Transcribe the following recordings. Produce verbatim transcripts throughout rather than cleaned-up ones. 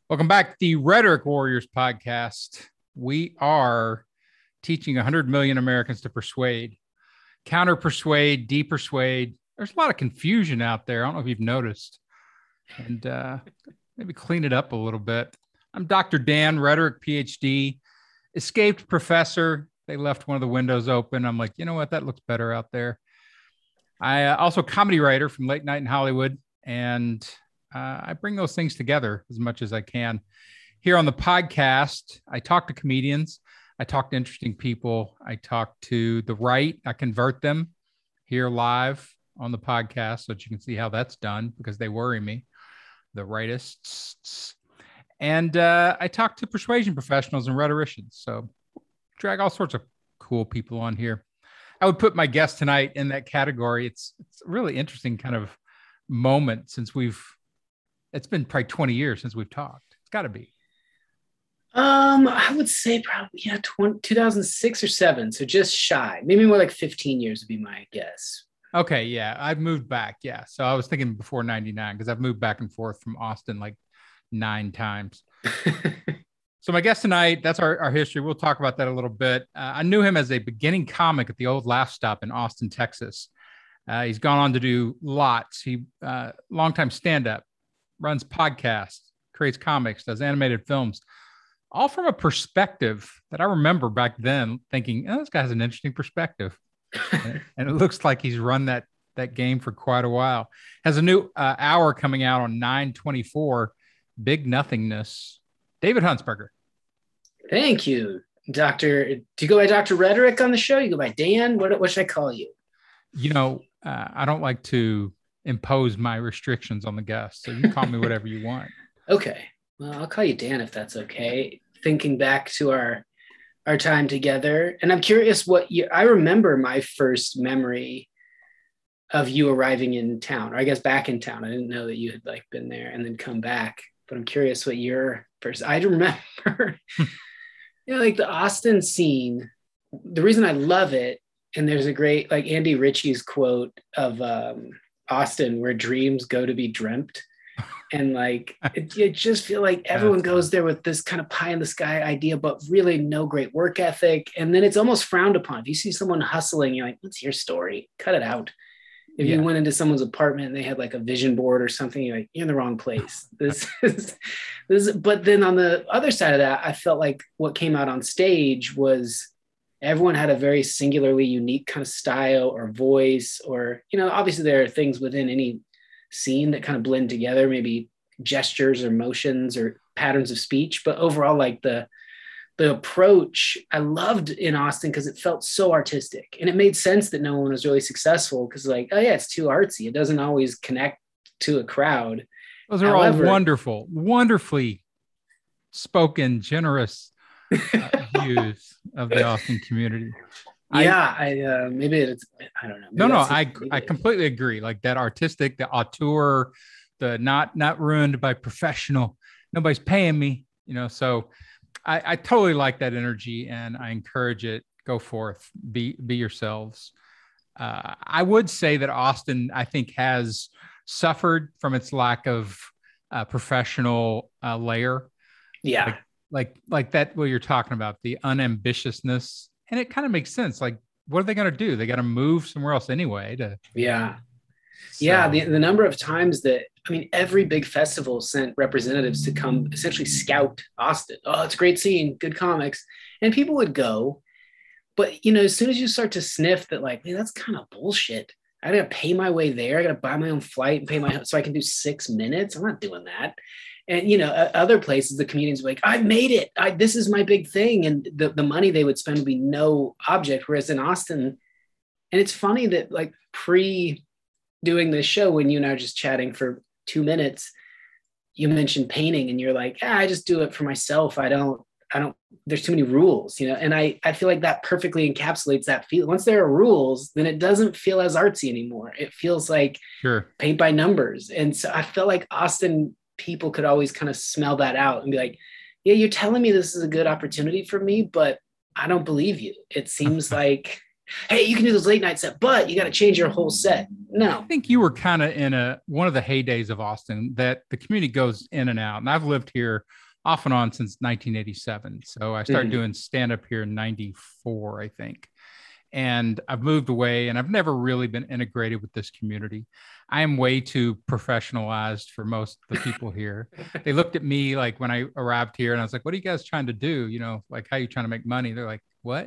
Welcome back to the Rhetoric Warriors podcast. We are teaching one hundred million Americans to persuade, counter persuade, de-persuade. There's a lot of confusion out there. I don't know if you've noticed. And uh, maybe clean it up a little bit. I'm Doctor Dan, rhetoric PhD, escaped professor. They left one of the windows open. I'm like, you know what? That looks better out there. I uh, also comedy writer from Late Night in Hollywood, and uh, I bring those things together as much as I can. Here on the podcast, I talk to comedians. I talk to interesting people. I talk to the right. I convert them here live on the podcast so that you can see how that's done because they worry me, the rightists. And uh, I talk to persuasion professionals and rhetoricians. So drag all sorts of cool people on here. I would put my guest tonight in that category. It's it's a really interesting kind of moment since we've, it's been probably twenty years since we've talked. It's got to be. Um, I would say probably, yeah, twenty, two thousand six or seven. So just shy, maybe more like fifteen years would be my guess. Okay. Yeah. I've moved back. Yeah. So I was thinking before ninety-nine because I've moved back and forth from Austin like nine times. So my guest tonight, that's our, our history. We'll talk about that a little bit. Uh, I knew him as a beginning comic at the old Laugh Stop in Austin, Texas. Uh, he's gone on to do lots. He, uh, longtime stand-up, runs podcasts, creates comics, does animated films, all from a perspective that I remember back then thinking, oh, this guy has an interesting perspective. and, and it looks like he's run that, that game for quite a while. Has a new uh, hour coming out on nine twenty-four, Big Nothingness. David Huntsberger. Thank you, Doctor. Do you go by Doctor Rhetoric on the show? You go by Dan? What, what should I call you? You know, uh, I don't like to impose my restrictions on the guests, so you call me whatever you want. Okay. Well, I'll call you Dan if that's okay. Thinking back to our our time together, and I'm curious what you, I remember my first memory of you arriving in town, or I guess back in town. I didn't know that you had like been there and then come back, but I'm curious what your first, I remember, you know, like the Austin scene, the reason I love it, and there's a great, like Andy Ritchie's quote of um, Austin, where dreams go to be dreamt. And like, it, you just feel like everyone goes there with this kind of pie in the sky idea, but really no great work ethic. And then it's almost frowned upon. If you see someone hustling, you're like, what's your story? Cut it out. If yeah. you went into someone's apartment and they had like a vision board or something, you're like, you're in the wrong place. This is, this is, but then on the other side of that, I felt like what came out on stage was everyone had a very singularly unique kind of style or voice, or, you know, obviously there are things within any scene that kind of blend together, maybe gestures or motions or patterns of speech, but overall, like the the approach I loved in Austin because it felt so artistic, and it made sense that no one was really successful because like, oh yeah, it's too artsy. It doesn't always connect to a crowd. Those are However, all wonderful, wonderfully spoken, generous uh, views of the Austin community. Yeah, I, I uh, maybe it's I don't know. Maybe no, no, I I completely agree. Like that artistic, the auteur, the not not ruined by professional. Nobody's paying me, you know. So I, I totally like that energy, and I encourage it. Go forth, be be yourselves. Uh, I would say that Austin, I think, has suffered from its lack of uh, professional uh, layer. Yeah, like, like like that. What you're talking about, the unambitiousness. And it kind of makes sense. Like, what are they going to do? They got to move somewhere else anyway. To yeah, so. yeah. The the number of times that I mean, every big festival sent representatives to come essentially scout Austin. Oh, it's a great scene, good comics, and people would go. But you know, as soon as you start to sniff that, like, man, that's kind of bullshit. I got to pay my way there. I got to buy my own flight and pay my so I can do six minutes. I'm not doing that. And, you know, other places, the comedians were like, I made it. I, this is my big thing. And the, the money they would spend would be no object. Whereas in Austin, and it's funny that like pre doing this show, when you and I were just chatting for two minutes, you mentioned painting and you're like, ah, I just do it for myself. I don't, I don't, there's too many rules, you know? And I, I feel like that perfectly encapsulates that feel. Once there are rules, then it doesn't feel as artsy anymore. It feels like sure. paint by numbers. And so I felt like Austin people could always kind of smell that out and be like, yeah, you're telling me this is a good opportunity for me, but I don't believe you. It seems like hey, you can do this late night set, but you got to change your whole set. No. I think you were kind of in a one of the heydays of Austin that the community goes in and out. And I've lived here off and on since nineteen eighty-seven. So I started mm-hmm. doing stand-up here in ninety-four, I think. And I've moved away and I've never really been integrated with this community. I am way too professionalized for most of the people here. They looked at me like when I arrived here and I was like, what are you guys trying to do? You know, like, how are you trying to make money? They're like, what?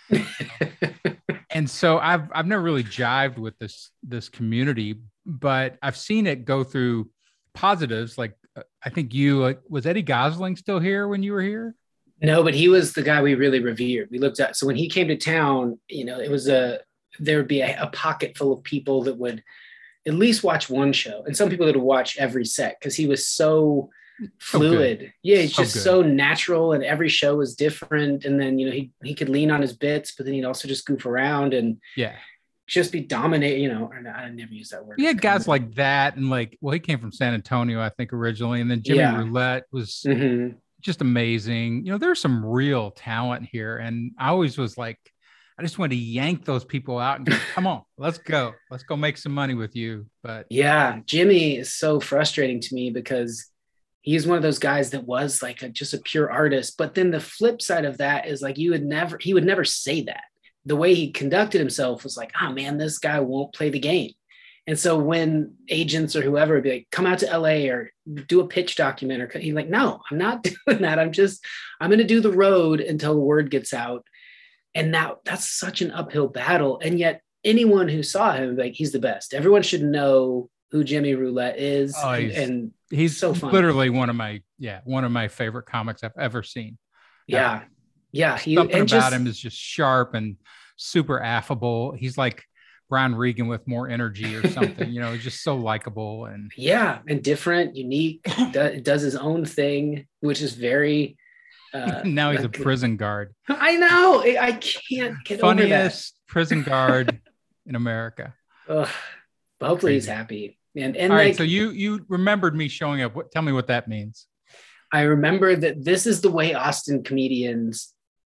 And so I've, I've never really jived with this, this community, but I've seen it go through positives. Like, I think you, like, was Eddie Gosling still here when you were here? No, but he was the guy we really revered. We looked at, so when he came to town, you know, it was a, there would be a, a pocket full of people that would at least watch one show. And some people that would watch every set because he was so fluid. So yeah, he's so just good. So natural, and every show was different. And then, you know, he, he could lean on his bits, but then he'd also just goof around and yeah, just be dominating, you know, or I never use that word. Yeah, guys like that. And like, well, he came from San Antonio, I think, originally. And then Jimmy yeah. Roulette was mm-hmm. just amazing. You know, there's some real talent here. And I always was like, I just wanted to yank those people out and go, come on, let's go. Let's go make some money with you. But yeah, Jimmy is so frustrating to me because he's one of those guys that was like a, just a pure artist. But then the flip side of that is like, you would never, he would never say that. The way he conducted himself was like, oh man, this guy won't play the game. And so when agents or whoever would be like, come out to L A or do a pitch document, or he's like, no, I'm not doing that. I'm just, I'm going to do the road until the word gets out. And now that's such an uphill battle. And yet anyone who saw him, like, he's the best. Everyone should know who Jimmy Roulette is. Oh, and, he's, and he's so fun. Literally one of my, yeah, one of my favorite comics I've ever seen. Yeah. Ever. Yeah. He, Something and about just, him is just sharp and super affable. He's like Brian Regan with more energy or something, you know, he's just so likable and yeah. And different, unique, does, does his own thing, which is very, Uh, now he's a prison guard. I know. I can't get Funniest over that. Prison guard in America. Ugh, but hopefully Crazy. He's happy. And and all like, right, so you you remembered me showing up. What? Tell me what that means. I remember that this is the way Austin comedians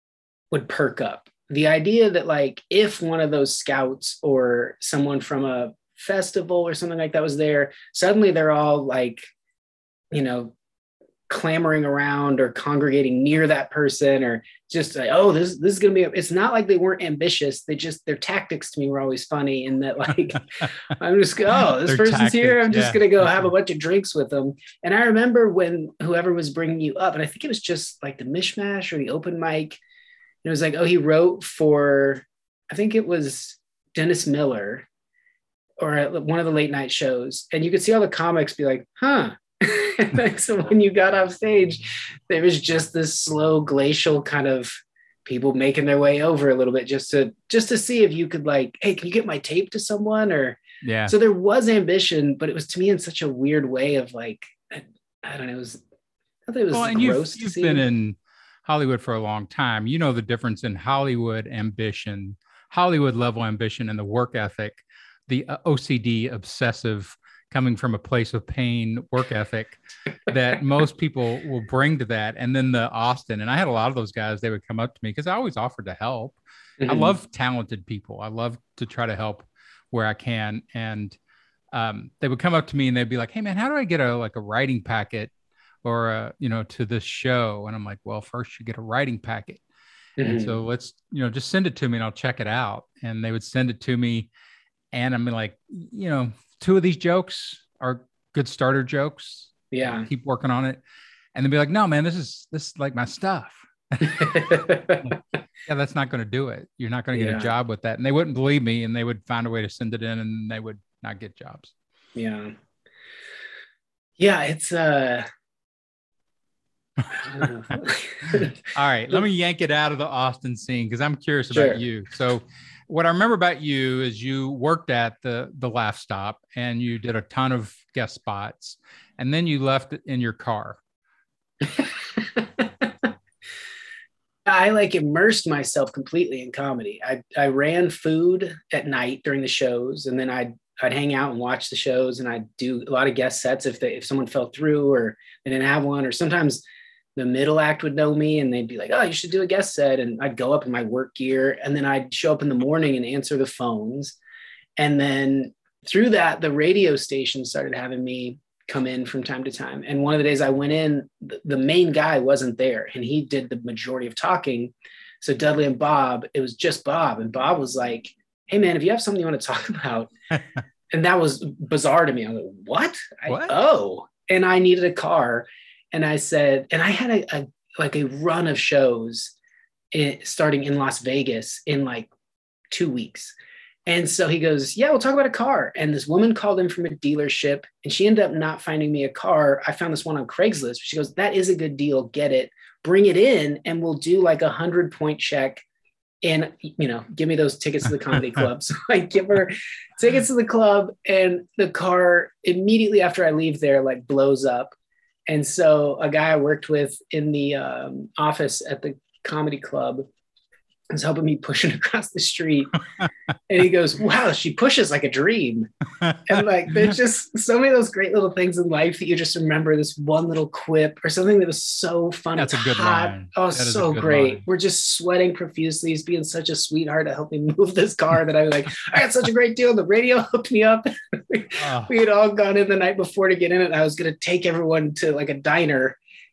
would perk up. The idea that like if one of those scouts or someone from a festival or something like that was there, suddenly they're all like, you know, clamoring around or congregating near that person, or just like, oh, this this is gonna be a, it's not like they weren't ambitious. They just, their tactics to me were always funny, in that like I'm just oh, this Their person's tactics, here, I'm just yeah. gonna go have a bunch of drinks with them. And I remember when whoever was bringing you up, and I think it was just like the Mishmash or the open mic, it was like, oh, he wrote for, I think it was Dennis Miller or at one of the late night shows, and you could see all the comics be like, huh. Like, so when you got off stage, there was just this slow glacial kind of people making their way over a little bit just to just to see if you could like, hey, can you get my tape to someone? Or yeah. So there was ambition, but it was to me in such a weird way of like, I, I don't know, it was I thought it was well, and gross. You've, you've to been see. in Hollywood for a long time. You know the difference in Hollywood ambition, Hollywood level ambition, and the work ethic, the uh, O C D obsessive, coming from a place of pain work ethic that most people will bring to that. And then the Austin, and I had a lot of those guys, they would come up to me because I always offered to help. Mm-hmm. I love talented people. I love to try to help where I can. And um, they would come up to me and they'd be like, hey man, how do I get a, like a writing packet or a, you know, to this show? And I'm like, well, first you get a writing packet. Mm-hmm. And so let's, you know, just send it to me and I'll check it out. And they would send it to me. And I'm like, you know, two of these jokes are good starter jokes. Yeah. Keep working on it. And they'd be like, no, man, this is, this is like my stuff. Yeah, that's not going to do it. You're not going to get yeah. a job with that. And they wouldn't believe me, and they would find a way to send it in, and they would not get jobs. Yeah. Yeah. It's, uh, all right. Let me yank it out of the Austin scene, because I'm curious Sure. about you. So what I remember about you is you worked at the, the Laugh Stop and you did a ton of guest spots, and then you left it in your car. I like immersed myself completely in comedy. I, I ran food at night during the shows, and then I'd, I'd hang out and watch the shows, and I'd do a lot of guest sets if they, if someone fell through or they didn't have one, or sometimes the middle act would know me and they'd be like, oh, you should do a guest set. And I'd go up in my work gear and then I'd show up in the morning and answer the phones. And then through that, the radio station started having me come in from time to time. And one of the days I went in, the main guy wasn't there and he did the majority of talking. So Dudley and Bob, it was just Bob. And Bob was like, hey man, if you have something you want to talk about. And that was bizarre to me. I was like, what? what? I, oh, and I needed a car. And I said, and I had a, a like a run of shows in, starting in Las Vegas in like two weeks. And so he goes, yeah, we'll talk about a car. And this woman called in from a dealership and she ended up not finding me a car. I found this one on Craigslist. She goes, that is a good deal. Get it, bring it in. And we'll do like a hundred point check and, you know, give me those tickets to the comedy club. So I give her tickets to the club and the car immediately after I leave there, like blows up. And so a guy I worked with in the um, office at the comedy club was helping me pushing across the street. And he goes, wow, she pushes like a dream. And like, there's just so many of those great little things in life that you just remember this one little quip or something that was so fun. That's it's a good hot. line. Oh, That is so a good great. line. We're just sweating profusely. He's being such a sweetheart to help me move this car that I was like, I got such a great deal. The radio hooked me up. Oh. We had all gone in the night before to get in it. I was going to take everyone to like a diner.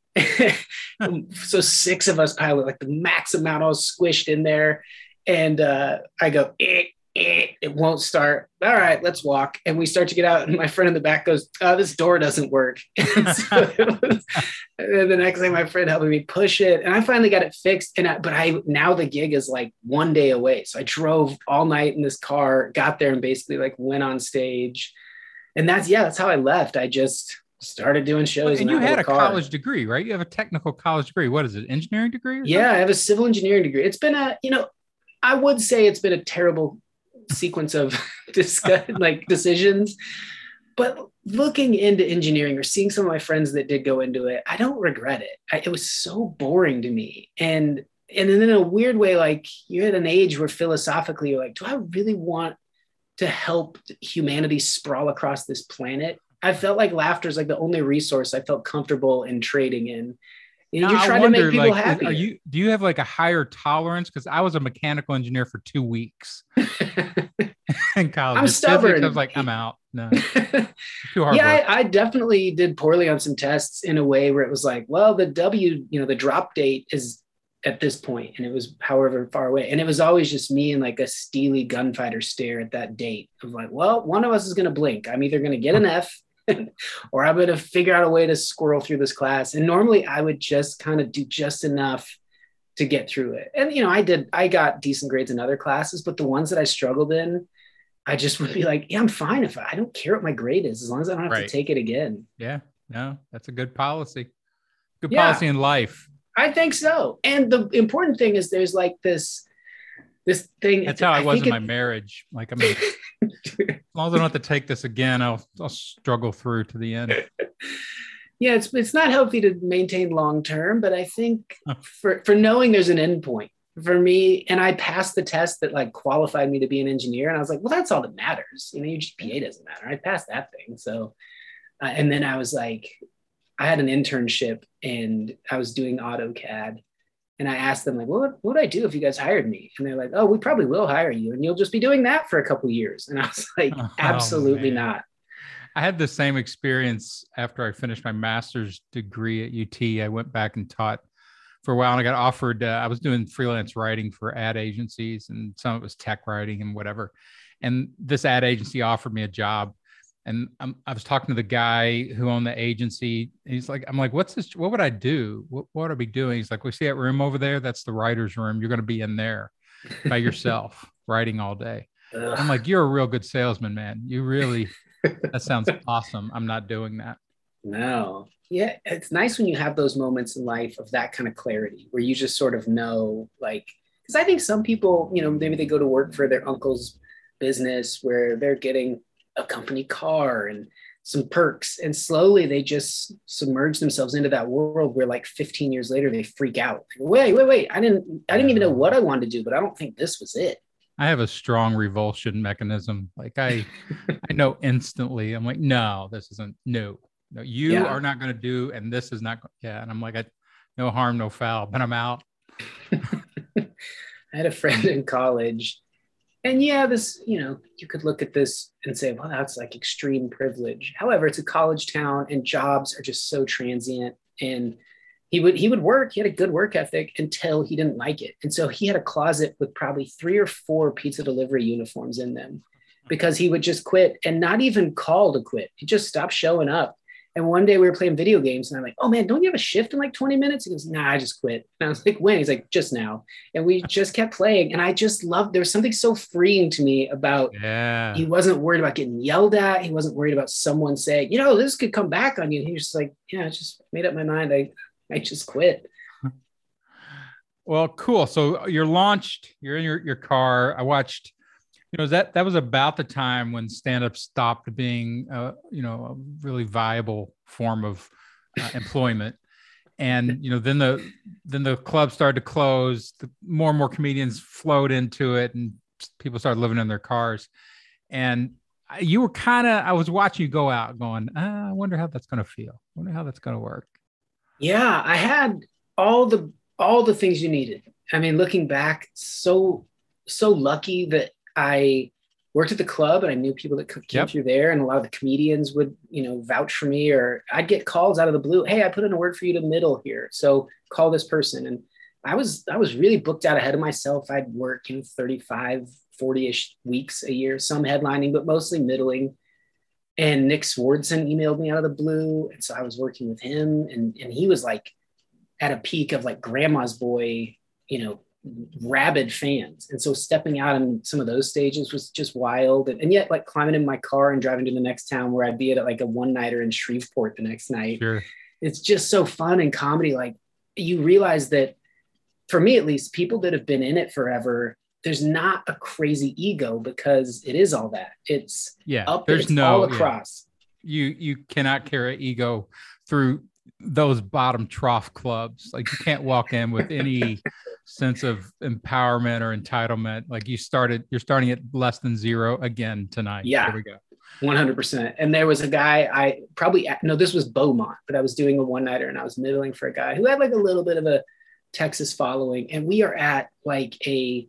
So six of us pilot, like the max amount, all squished in there. And uh, I go, eh, eh, it won't start. All right, let's walk. And we start to get out. And my friend in the back goes, oh, this door doesn't work. And, so it was, and then the next day, my friend helping me push it. And I finally got it fixed. And I, but I now the gig is like one day away. So I drove all night in this car, got there and basically like went on stage. And that's, yeah, that's how I left. I just started doing shows. And you had a car. college degree, right? You have a technical college degree. What is it? Engineering degree? Or yeah, something? I have a civil engineering degree. It's been a, you know, I would say it's been a terrible sequence of discuss, like decisions, but looking into engineering or seeing some of my friends that did go into it, I don't regret it. I, it was so boring to me. And, and then in a weird way, like you're at an age where philosophically you're like, do I really want to help humanity sprawl across this planet? I felt like laughter is like the only resource I felt comfortable in trading in. You know, you're I trying wonder, to make people like, happy. Are you? Do you have like a higher tolerance? Because I was a mechanical engineer for two weeks in college. I'm Physics, stubborn. I was like, I'm out. No, too hard. Yeah, work. I, I definitely did poorly on some tests in a way where it was like, well, the W, you know, the drop date is at this point, and it was however far away, and it was always just me and like a steely gunfighter stare at that date of like, well, one of us is going to blink. I'm either going to get an F. Or I'm going to figure out a way to squirrel through this class. And normally I would just kind of do just enough to get through it. And, you know, I did, I got decent grades in other classes, but the ones that I struggled in, I just would be like, yeah, I'm fine if I, I don't care what my grade is, as long as I don't have Right. to take it again. Yeah, no, that's a good policy. Good Yeah. policy in life. I think so. And the important thing is there's like this, this thing. That's how I, I was in think my it- marriage. Like, I mean, as long as I don't have to take this again, I'll, I'll struggle through to the end. Yeah, it's it's not healthy to maintain long term, but I think for for knowing there's an end point for me, and I passed the test that like qualified me to be an engineer, and I was like, well, that's all that matters. You know, your G P A doesn't matter. I passed that thing, so uh, and then I was like, I had an internship and I was doing AutoCAD, and I asked them like, what what would I do if you guys hired me? And they're like, oh, we probably will hire you, and you'll just be doing that for a couple of years. And I was like, Oh, absolutely man. not. I had the same experience after I finished my master's degree at U T. I went back and taught for a while, and I got offered, uh, I was doing freelance writing for ad agencies, and some of it was tech writing and whatever. And this ad agency offered me a job. And I'm, I was talking to the guy who owned the agency. He's like, I'm like, what's this? What would I do? What, what would I be doing? He's like, we see that room over there. That's the writer's room. You're going to be in there by yourself writing all day. Ugh. I'm like, you're a real good salesman, man. You really, that sounds awesome. I'm not doing that. No. Yeah, it's nice when you have those moments in life of that kind of clarity where you just sort of know, like, because I think some people, you know, maybe they go to work for their uncle's business where they're getting a company car and some perks, and slowly they just submerge themselves into that world where like fifteen years later they freak out. Wait, wait, wait. I didn't, I didn't even know what I wanted to do, but I don't think this was it. I have a strong revulsion mechanism. Like I, I know instantly. I'm like, no, this isn't. No, no, you Yeah. are not going to do, and this is not. Yeah, and I'm like, I no harm, no foul, but I'm out. I had a friend in college, and yeah, this, you know, you could look at this and say, well, that's like extreme privilege. However, it's a college town and jobs are just so transient. And he would he would work, he had a good work ethic until he didn't like it. And so he had a closet with probably three or four pizza delivery uniforms in them because he would just quit and not even call to quit. He just stopped showing up. And one day we were playing video games and I'm like, oh man, don't you have a shift in like twenty minutes? He goes, nah, I just quit. And I was like, when? He's like, just now. And we just kept playing. And I just loved, there was something so freeing to me about, yeah. He wasn't worried about getting yelled at. He wasn't worried about someone saying, you know, this could come back on you. He was just like, yeah, I just made up my mind. I, I just quit. Well, cool. So you're launched, you're in your, your car. I watched, you know, that, that was about the time when stand-up stopped being, uh, you know, a really viable form of uh, employment. And, you know, then the, then the club started to close, the more and more comedians flowed into it and people started living in their cars. And you were kind of, I was watching you go out going, ah, I wonder how that's going to feel. I wonder how that's going to work. Yeah. I had all the, all the things you needed. I mean, looking back, so, so lucky that I worked at the club and I knew people that came yep. through there, and a lot of the comedians would, you know, vouch for me, or I'd get calls out of the blue. Hey, I put in a word for you to middle here, so call this person. And I was, I was really booked out ahead of myself. I'd work in thirty-five, forty-ish weeks a year, some headlining, but mostly middling. And Nick Swardson emailed me out of the blue. And so I was working with him, and, and he was like at a peak of like grandma's boy, you know, rabid fans. And so stepping out on some of those stages was just wild. And, and yet like climbing in my car and driving to the next town where I'd be at like a one nighter in Shreveport the next night. Sure. It's just so fun in comedy. Like you realize that, for me at least, people that have been in it forever, there's not a crazy ego because it is all that. It's yeah, up, there's it's no all across. Yeah. You you cannot carry ego through those bottom trough clubs. Like you can't walk in with any sense of empowerment or entitlement. Like you started, you're starting at less than zero again tonight. Yeah. There we go. one hundred percent. And there was a guy, I probably, no, this was Beaumont, but I was doing a one nighter and I was middling for a guy who had like a little bit of a Texas following. And we are at like a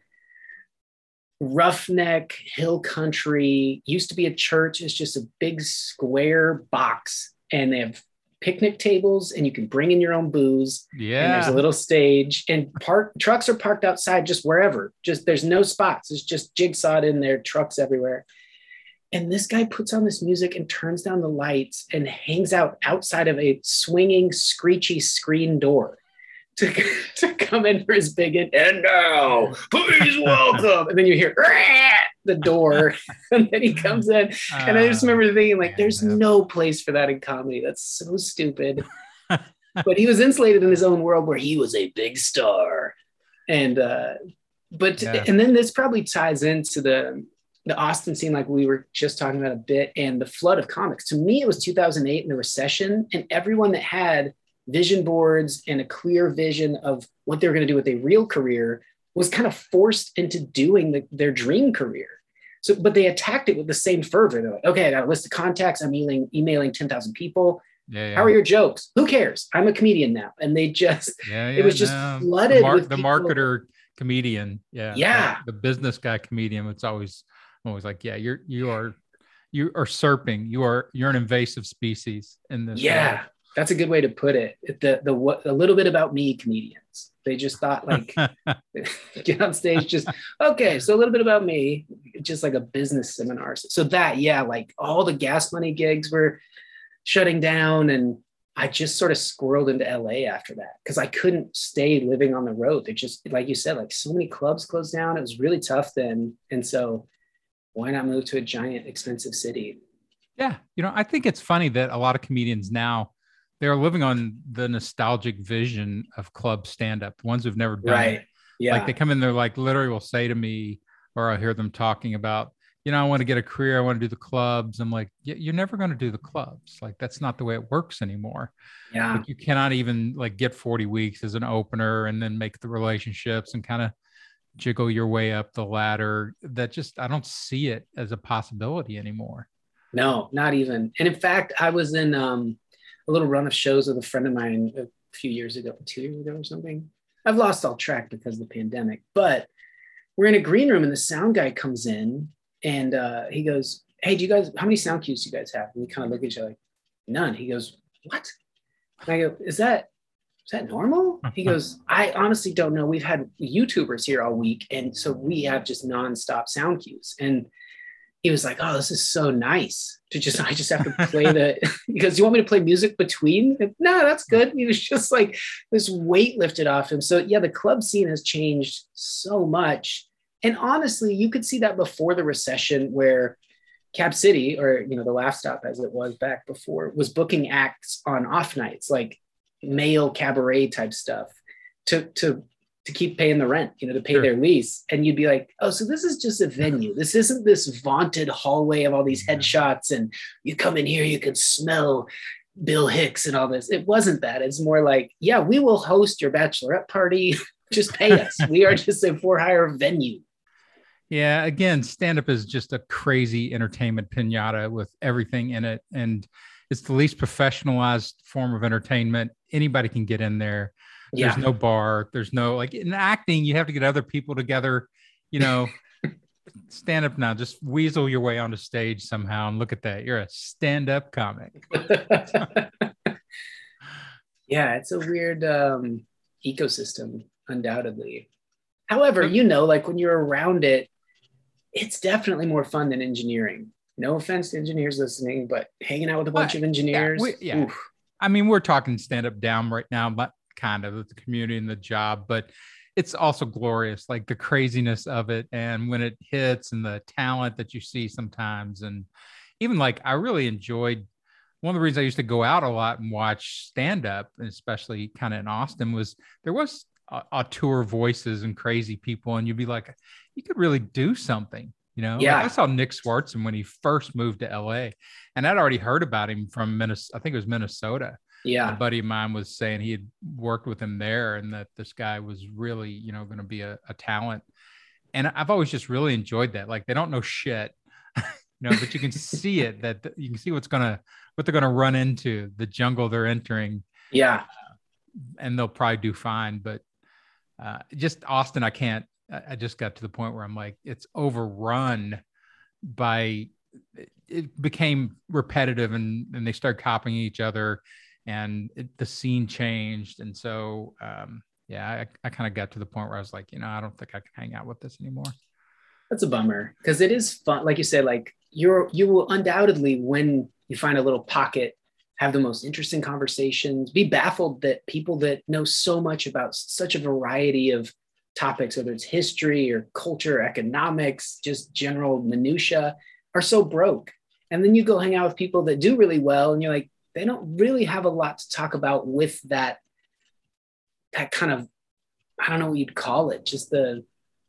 roughneck hill country, used to be a church. It's just a big square box, and they have picnic tables and you can bring in your own booze. Yeah. And there's a little stage, and park trucks are parked outside just wherever. Just there's no spots. It's just jigsawed in there, trucks everywhere. And this guy puts on this music and turns down the lights and hangs out outside of a swinging, screechy screen door to, to come in for his big in, and now, please welcome. And then you hear the door, and then he comes in. Uh, and I just remember thinking, like, there's no place for that in comedy. That's so stupid. But he was insulated in his own world where he was a big star. And, uh, but, yeah. and then this probably ties into the, the Austin scene, like we were just talking about a bit, and the flood of comics. To me, it was two thousand eight and the recession, and everyone that had vision boards and a clear vision of what they were going to do with a real career was kind of forced into doing the, their dream career. So, but they attacked it with the same fervor. They're like, okay, I got a list of contacts. I'm emailing, emailing ten thousand people. Yeah, yeah. How are your jokes? Who cares? I'm a comedian now. And they just, yeah, yeah, it was just no. flooded the, mar- with the marketer comedian. Yeah. Yeah. The, the business guy comedian. It's always, always like, yeah, you're, you are, you are usurping. You are, you're an invasive species in this. Yeah. World. That's a good way to put it. The, the, what, a little bit about me comedians. They just thought like, get on stage, just, okay, so a little bit about me, just like a business seminar. So that, yeah, like all the gas money gigs were shutting down. And I just sort of squirreled into L A after that because I couldn't stay living on the road. They just, like you said, like so many clubs closed down. It was really tough then. And so why not move to a giant, expensive city? Yeah. You know, I think it's funny that a lot of comedians now, they're living on the nostalgic vision of club stand-up, the ones who've never done right. it. Yeah. Like they come in, they're like literally will say to me, or I hear them talking about, you know, I want to get a career. I want to do the clubs. I'm like, you're never going to do the clubs. Like, that's not the way it works anymore. Yeah. Like, you cannot even like get forty weeks as an opener and then make the relationships and kind of jiggle your way up the ladder. That just, I don't see it as a possibility anymore. No, not even. And in fact, I was in, um, a little run of shows with a friend of mine, a few years ago, two years ago or something. I've lost all track because of the pandemic, but we're in a green room and the sound guy comes in and uh, he goes, hey, do you guys, how many sound cues do you guys have? And we kind of look at each other like, none. He goes, what? And I go, is that, is that normal? He goes, I honestly don't know. We've had YouTubers here all week. And so we have just nonstop sound cues. And he was like, oh, this is so nice to just, I just have to play the, he goes, you want me to play music between? No, that's good. He was just like this weight lifted off him. So yeah, the club scene has changed so much. And honestly, you could see that before the recession where Cap City, or, you know, the Laugh Stop as it was back before, was booking acts on off nights, like male cabaret type stuff to, to, to keep paying the rent, you know, to pay sure. their lease. And you'd be like, oh, so this is just a venue. This isn't this vaunted hallway of all these headshots. And you come in here, you can smell Bill Hicks and all this. It wasn't that. It's more like, yeah, we will host your bachelorette party. Just pay us. We are just a for hire venue. Yeah. Again, stand-up is just a crazy entertainment pinata with everything in it. And it's the least professionalized form of entertainment. Anybody can get in there. Yeah. There's no bar. There's no, like in acting, you have to get other people together, you know, stand up now, just weasel your way onto stage somehow. And look at that. You're a stand-up comic. Yeah. It's a weird um, ecosystem, undoubtedly. However, you know, like when you're around it, it's definitely more fun than engineering. No offense to engineers listening, but hanging out with a bunch uh, of engineers. Yeah. We, yeah. I mean, we're talking stand-up down right now, but kind of the community and the job, but it's also glorious, like the craziness of it. And when it hits and the talent that you see sometimes. And even like, I really enjoyed, one of the reasons I used to go out a lot and watch stand-up, especially kind of in Austin, was there was a, a tour voices and crazy people. And you'd be like, you could really do something, you know? Yeah. Like I saw Nick Swartzen when he first moved to L A, and I'd already heard about him from Minnesota. I think it was Minnesota. Yeah. A buddy of mine was saying he had worked with him there and that this guy was really, you know, going to be a, a talent. And I've always just really enjoyed that. Like they don't know shit, you know, but you can see it, that you can see what's going to, what they're going to run into, the jungle they're entering. Yeah. Uh, and they'll probably do fine. But uh, just Austin, I can't, I just got to the point where I'm like, it's overrun by, it became repetitive and, and they started copying each other. And it, the scene changed. And so, um, yeah, I, I kind of got to the point where I was like, you know, I don't think I can hang out with this anymore. That's a bummer because it is fun. Like you said, like you're, you will undoubtedly, when you find a little pocket, have the most interesting conversations, be baffled that people that know so much about such a variety of topics, whether it's history or culture, economics, just general minutia, are so broke. And then you go hang out with people that do really well. And you're like, they don't really have a lot to talk about with that, that kind of, I don't know what you'd call it, just the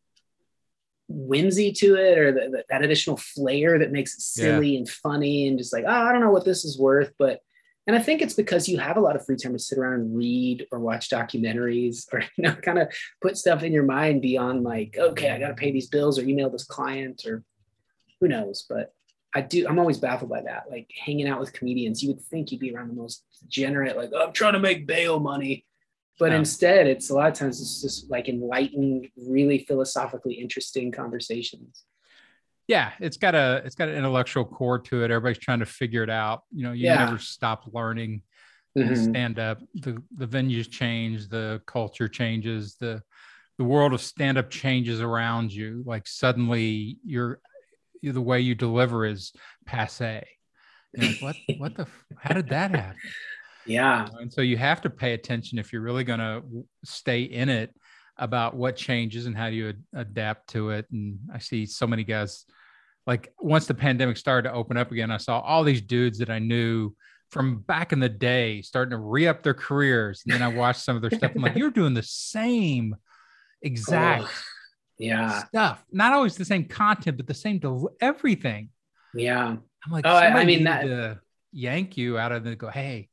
whimsy to it, or the, the, that additional flair that makes it silly yeah. and funny and just like, oh, I don't know what this is worth. But, and I think it's because you have a lot of free time to sit around and read or watch documentaries or, you know, kind of put stuff in your mind beyond like, okay, I got to pay these bills or email this client or who knows. But I do, I'm always baffled by that. Like hanging out with comedians, you would think you'd be around the most degenerate, like, oh, I'm trying to make bail money. But no. Instead, it's a lot of times it's just like enlightened, really philosophically interesting conversations. Yeah, it's got a it's got an intellectual core to it. Everybody's trying to figure it out. You know, you yeah. never stop learning. Mm-hmm. Stand up. The the venues change, the culture changes, the the world of stand up changes around you. Like suddenly you're the way you deliver is passe. You're like, what what the how did that happen? Yeah. You know, and so you have to pay attention if you're really going to stay in it about what changes and how do you ad- adapt to it. And I see so many guys, like once the pandemic started to open up again, I saw all these dudes that I knew from back in the day starting to re-up their careers. And then I watched some of their stuff. I'm like, you're doing the same exact oh, yeah. stuff. Not always the same content, but the same del- everything. Yeah. I'm like, oh, I, I mean, that to yank you out of the go, hey.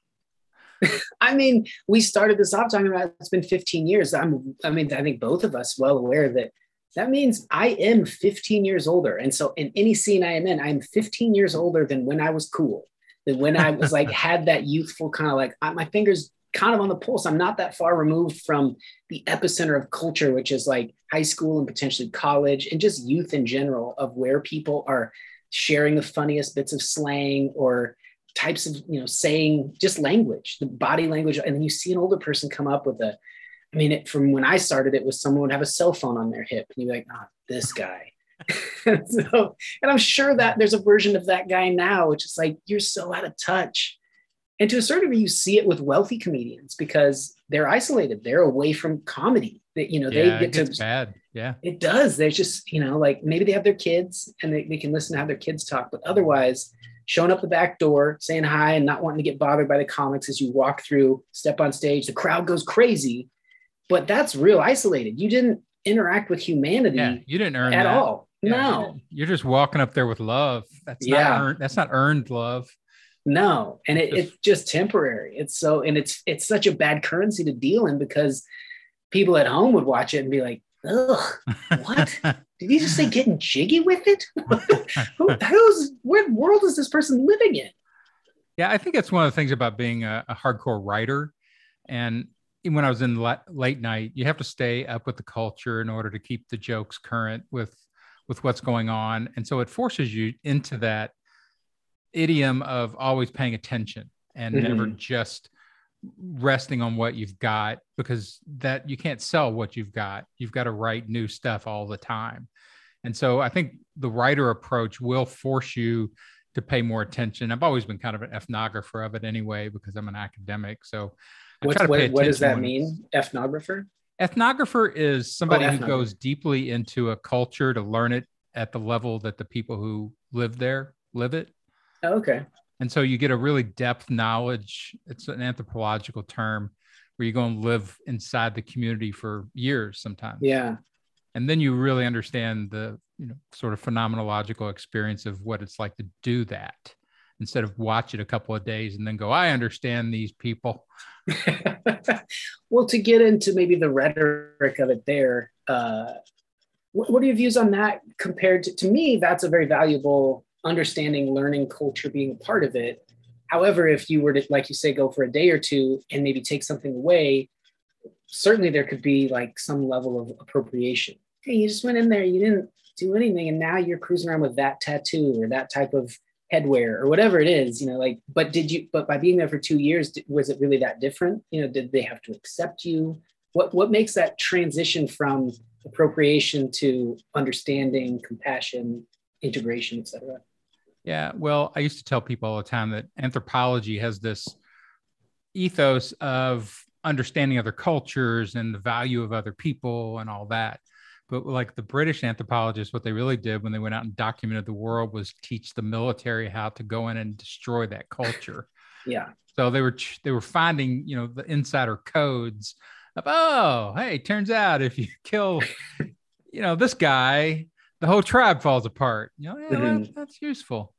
I mean, we started this off talking about it's been fifteen years. I'm, I mean, I think both of us well aware that that means I am fifteen years older. And so in any scene I am in, I'm fifteen years older than when I was cool, than when I was like, had that youthful kind of like, my fingers kind of on the pulse. I'm not that far removed from the epicenter of culture, which is like high school and potentially college and just youth in general, of where people are sharing the funniest bits of slang or types of, you know, saying just language, the body language. And then you see an older person come up with a, I mean, it, from when I started, it was someone would have a cell phone on their hip and you're like, oh, this guy. So, and I'm sure that there's a version of that guy now, which is like, you're so out of touch. And to a certain degree, you see it with wealthy comedians because they're isolated. They're away from comedy. That, you know, Yeah, they it get gets to, bad. Yeah. it does. They're just, you know, like maybe they have their kids and they, they can listen to how their kids talk, but otherwise showing up the back door, saying hi and not wanting to get bothered by the comics as you walk through, step on stage, the crowd goes crazy, but that's real isolated. You didn't interact with humanity Yeah, you didn't earn at that. all. Yeah, No. You're, you're just walking up there with love. That's Yeah. not earned, that's not earned love. No. And it, Just- it's just temporary. It's so, and it's, it's such a bad currency to deal in because people at home would watch it and be like, ugh, what? Did you just say getting jiggy with it? Who, who's, what world is this person living in? Yeah, I think that's one of the things about being a, a hardcore writer. And even when I was in la- late night, you have to stay up with the culture in order to keep the jokes current with with what's going on. And so it forces you into that idiom of always paying attention and Mhm. never just resting on what you've got, because that you can't sell what you've got. You've got to write new stuff all the time. And so I think the writer approach will force you to pay more attention. I've always been kind of an ethnographer of it anyway, because I'm an academic. So I What's, try to pay what, what does attention that when it's- mean? Ethnographer? Ethnographer is somebody Oh, who ethnographer. goes deeply into a culture to learn it at the level that the people who live there live it. Oh, okay. And so you get a really depth knowledge. It's an anthropological term where you go and live inside the community for years sometimes. Yeah. And then you really understand the, you know, sort of phenomenological experience of what it's like to do that, instead of watch it a couple of days and then go, I understand these people. Well, to get into maybe the rhetoric of it there, uh, what, what are your views on that compared to, to me, that's a very valuable understanding, learning culture, being a part of it. However, if you were to, like you say, go for a day or two and maybe take something away, certainly there could be like some level of appropriation. Hey, you just went in there, you didn't do anything, and now you're cruising around with that tattoo or that type of headwear or whatever it is, you know, like, but did you, but by being there for two years, was it really that different? You know, did they have to accept you? What, what makes that transition from appropriation to understanding, compassion, integration, et cetera? Yeah. Well, I used to tell people all the time that anthropology has this ethos of understanding other cultures and the value of other people and all that. But like the British anthropologists, what they really did when they went out and documented the world was teach the military how to go in and destroy that culture. Yeah. So they were they were finding, you know, the insider codes of, oh, hey, turns out if you kill, you know, this guy, the whole tribe falls apart. You know, yeah, Mhm. that, that's useful.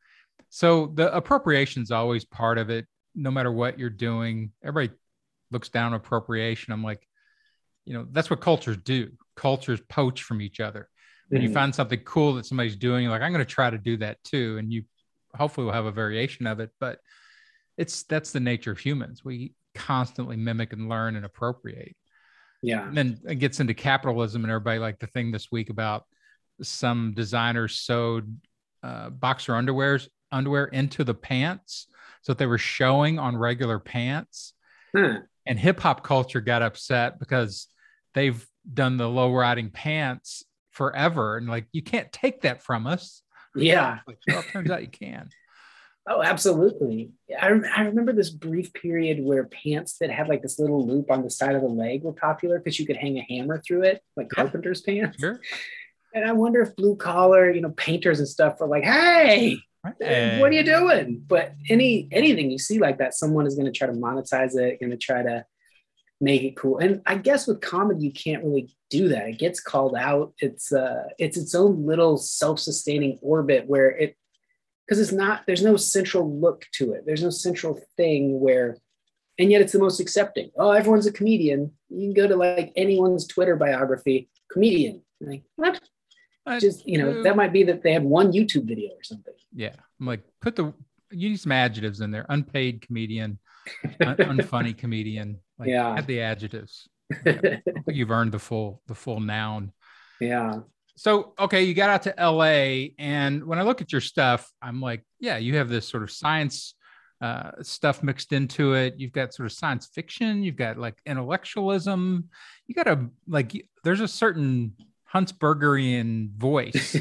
So the appropriation is always part of it, no matter what you're doing. Everybody looks down on appropriation. I'm like, you know, that's what cultures do. Cultures poach from each other. When Mhm. you find something cool that somebody's doing, you're like, I'm going to try to do that too. And you hopefully will have a variation of it, but it's, that's the nature of humans. We constantly mimic and learn and appropriate. Yeah. And then it gets into capitalism, and everybody, like the thing this week about some designers sewed uh, boxer underwears, underwear into the pants so that they were showing on regular pants. Huh. And hip hop culture got upset because they've done the low riding pants forever. And like, you can't take that from us. Yeah. Like, well, it turns out you can. Oh, absolutely. I, I remember this brief period where pants that had like this little loop on the side of the leg were popular because you could hang a hammer through it, like Yeah. carpenter's pants. Sure. And I wonder if blue collar, you know, painters and stuff are like, hey, Hey. what are you doing? But any anything you see like that, someone is going to try to monetize it, going to try to make it cool. And I guess with comedy, you can't really do that. It gets called out. It's uh, it's its own little self-sustaining orbit where it, because it's not, there's no central look to it. There's no central thing where, and yet it's the most accepting. Oh, everyone's a comedian. You can go to like anyone's Twitter biography, comedian. Like, what? That's Just, you know, true. that might be that they have one YouTube video or something. Yeah. I'm like, put the, use some adjectives in there. Unpaid comedian, un- unfunny comedian. Like Yeah. add the adjectives. I don't think you've earned the full the full noun. Yeah. So, okay, you got out to L A, and when I look at your stuff, I'm like, yeah, you have this sort of science uh, stuff mixed into it. You've got sort of science fiction. You've got like intellectualism. You got a like. There's a certain Huntsbergerian voice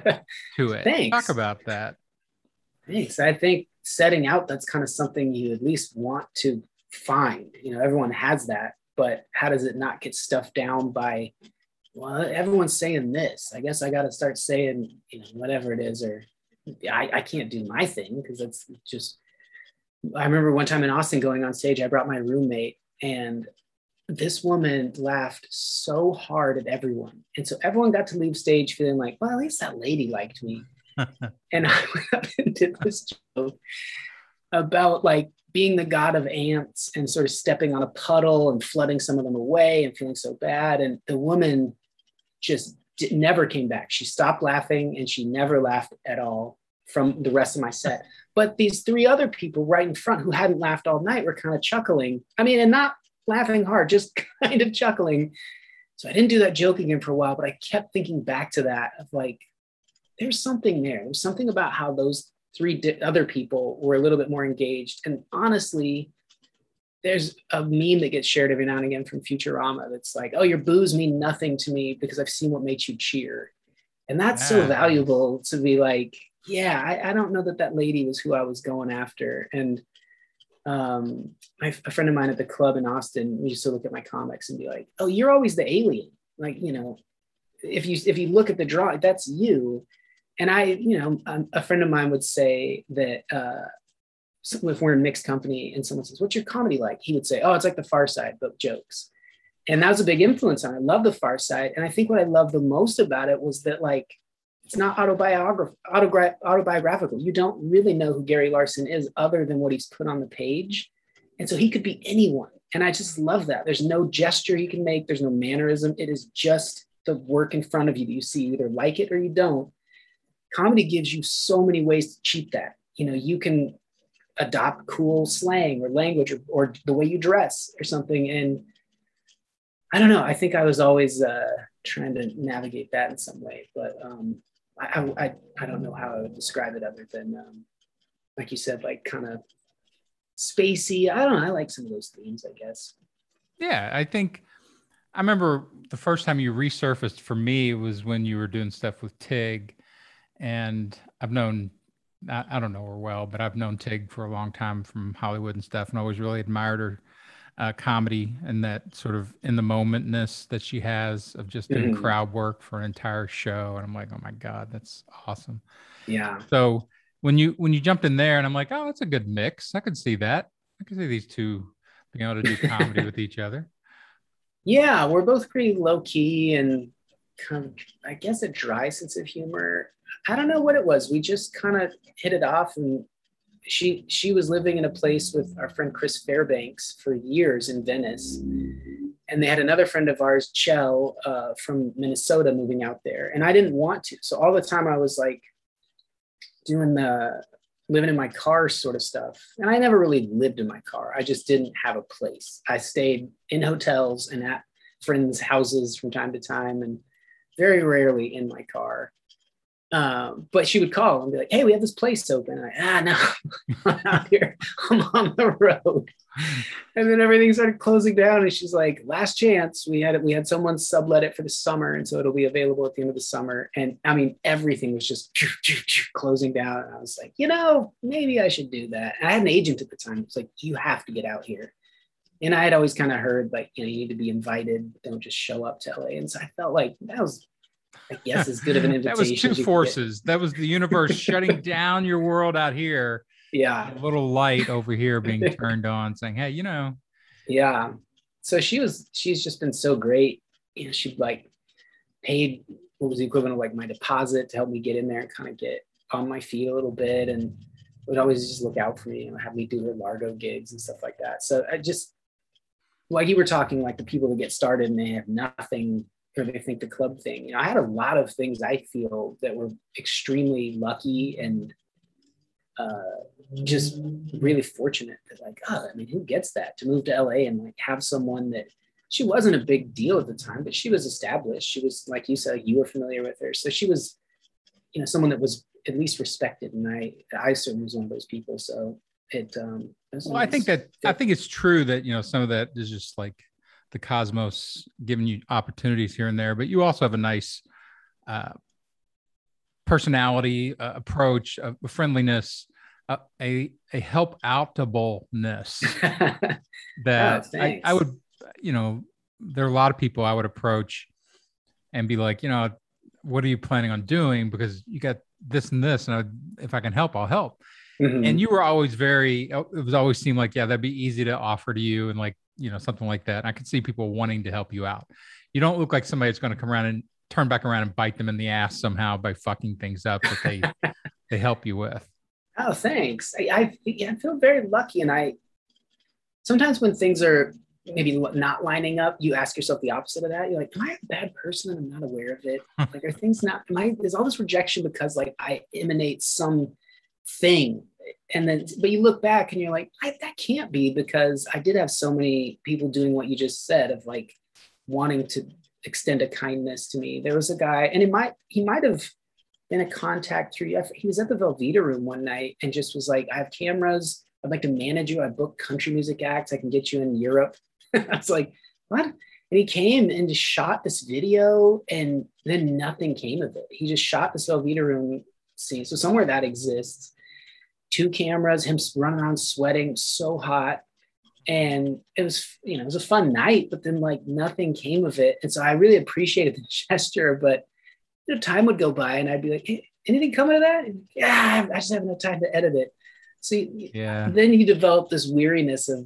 to it. Thanks. Talk about that. Thanks. I think setting out, that's kind of something you at least want to find. You know, everyone has that, but how does it not get stuffed down by, well, everyone's saying this. I guess I got to start saying, you know, whatever it is, or I, I can't do my thing because it's just, I remember one time in Austin going on stage, I brought my roommate, and this woman laughed so hard at everyone. And so everyone got to leave stage feeling like, well, at least that lady liked me. And I went up and did this joke about like being the god of ants and sort of stepping on a puddle and flooding some of them away and feeling so bad. And the woman just did, never came back. She stopped laughing, and she never laughed at all from the rest of my set. But these three other people right in front who hadn't laughed all night were kind of chuckling. I mean, and not laughing hard, just kind of chuckling. So I didn't do that joke again for a while, but I kept thinking back to that of like, there's something there. There's something about how those three di- other people were a little bit more engaged. And honestly, there's a meme that gets shared every now and again from Futurama that's like, oh, your boos mean nothing to me because I've seen what makes you cheer. And that's so Yeah. valuable to be like, yeah, I, I don't know that that lady was who I was going after. And um, my, a friend of mine at the club in Austin, we used to look at my comics and be like, oh, you're always the alien. Like, you know, if you, if you look at the drawing, that's you. And I, you know, a, a friend of mine would say that uh, if we're in mixed company and someone says, what's your comedy like? He would say, oh, it's like The Far Side, but jokes. And that was a big influence on it. I love The Far Side. And I think what I loved the most about it was that, like, it's not autobiograph- autogra- autobiographical. You don't really know who Gary Larson is other than what he's put on the page. And so he could be anyone. And I just love that. There's no gesture he can make. There's no mannerism. It is just the work in front of you that you see. You either like it or you don't. Comedy gives you so many ways to cheat that. You know, you can adopt cool slang or language, or, or the way you dress or something. And I don't know. I think I was always uh, trying to navigate that in some way, but um, I, I I don't know how I would describe it other than, um, like you said, like kind of spacey. I don't know. I like some of those themes, I guess. Yeah, I think I remember the first time you resurfaced for me was when you were doing stuff with Tig. And I've known, I, I don't know her well, but I've known Tig for a long time from Hollywood and stuff, and always really admired her uh, comedy and that sort of in the momentness that she has of just doing Mm-hmm. crowd work for an entire show. And I'm like, oh my God, that's awesome. Yeah. So when you when you jumped in there, and I'm like, oh, that's a good mix. I could see that. I could see these two being able to do comedy with each other. Yeah, we're both pretty low key and kind of, I guess, a dry sense of humor. I don't know what it was. We just kind of hit it off, and she she was living in a place with our friend Chris Fairbanks for years in Venice, and they had another friend of ours, Chell, uh, from Minnesota, moving out there, and I didn't want to. So all the time I was like doing the living in my car sort of stuff, and I never really lived in my car. I just didn't have a place. I stayed in hotels and at friends' houses from time to time, and very rarely in my car. Um, but she would call and be like, hey, we have this place open. And I, ah, no, I'm out here. I'm on the road. And then everything started closing down. And she's like, last chance. We had it. We had someone sublet it for the summer. And so it'll be available at the end of the summer. And I mean, everything was just closing down. And I was like, you know, maybe I should do that. And I had an agent at the time. It's like, you have to get out here. And I had always kind of heard, like, you know, you need to be invited. Don't just show up to L A. And so I felt like that was, I guess, as good of an invitation. That was two forces. That was the universe shutting down your world out here. Yeah. A little light over here being turned on, saying, hey, you know. Yeah. So she was, she's just been so great. You know, she like paid what was the equivalent of like my deposit to help me get in there and kind of get on my feet a little bit, and would always just look out for me and have me do her Largo gigs and stuff like that. So I just, like you were talking, like the people that get started and they have nothing, or they think the club thing, you know, I had a lot of things I feel that were extremely lucky and uh, just really fortunate that like, oh, I mean, who gets that to move to L A and like have someone that she wasn't a big deal at the time, but she was established. She was, like you said, you were familiar with her. So she was, you know, someone that was at least respected. And I, I certainly was one of those people. So it, um, it well, nice I think that, fit. I think it's true that, you know, some of that is just like the cosmos giving you opportunities here and there, but you also have a nice uh, personality, uh, approach, uh, friendliness, uh, a, a help outableness that oh, I, I would, you know, there are a lot of people I would approach and be like, you know, what are you planning on doing? Because you got this and this, and I, if I can help, I'll help. Mm-hmm. And you were always very, it was always seemed like, yeah, that'd be easy to offer to you. And like, you know, something like that. And I could see people wanting to help you out. You don't look like somebody that's going to come around and turn back around and bite them in the ass somehow by fucking things up that they, they help you with. Oh, thanks. I, I, yeah, I feel very lucky. And I, sometimes when things are maybe not lining up, you ask yourself the opposite of that. You're like, am I a bad person and I'm not aware of it? Like, are things not, am I, there's all this rejection because like I emanate some thing. And then, but you look back and you're like, I, that can't be, because I did have so many people doing what you just said of like wanting to extend a kindness to me. There was a guy, and it might, he might have been a contact through you. He was at the Velveeta room one night and just was like, I have cameras. I'd like to manage you. I book country music acts. I can get you in Europe. I was like, what? And he came and just shot this video, and then nothing came of it. He just shot this Velveeta room scene. So somewhere that exists. Two cameras, him running around sweating, so hot. And it was, you know, it was a fun night, but then like nothing came of it. And so I really appreciated the gesture, but you know, time would go by and I'd be like, hey, anything coming of that? And, yeah, I just have no time to edit it. So yeah. Then you develop this weariness of,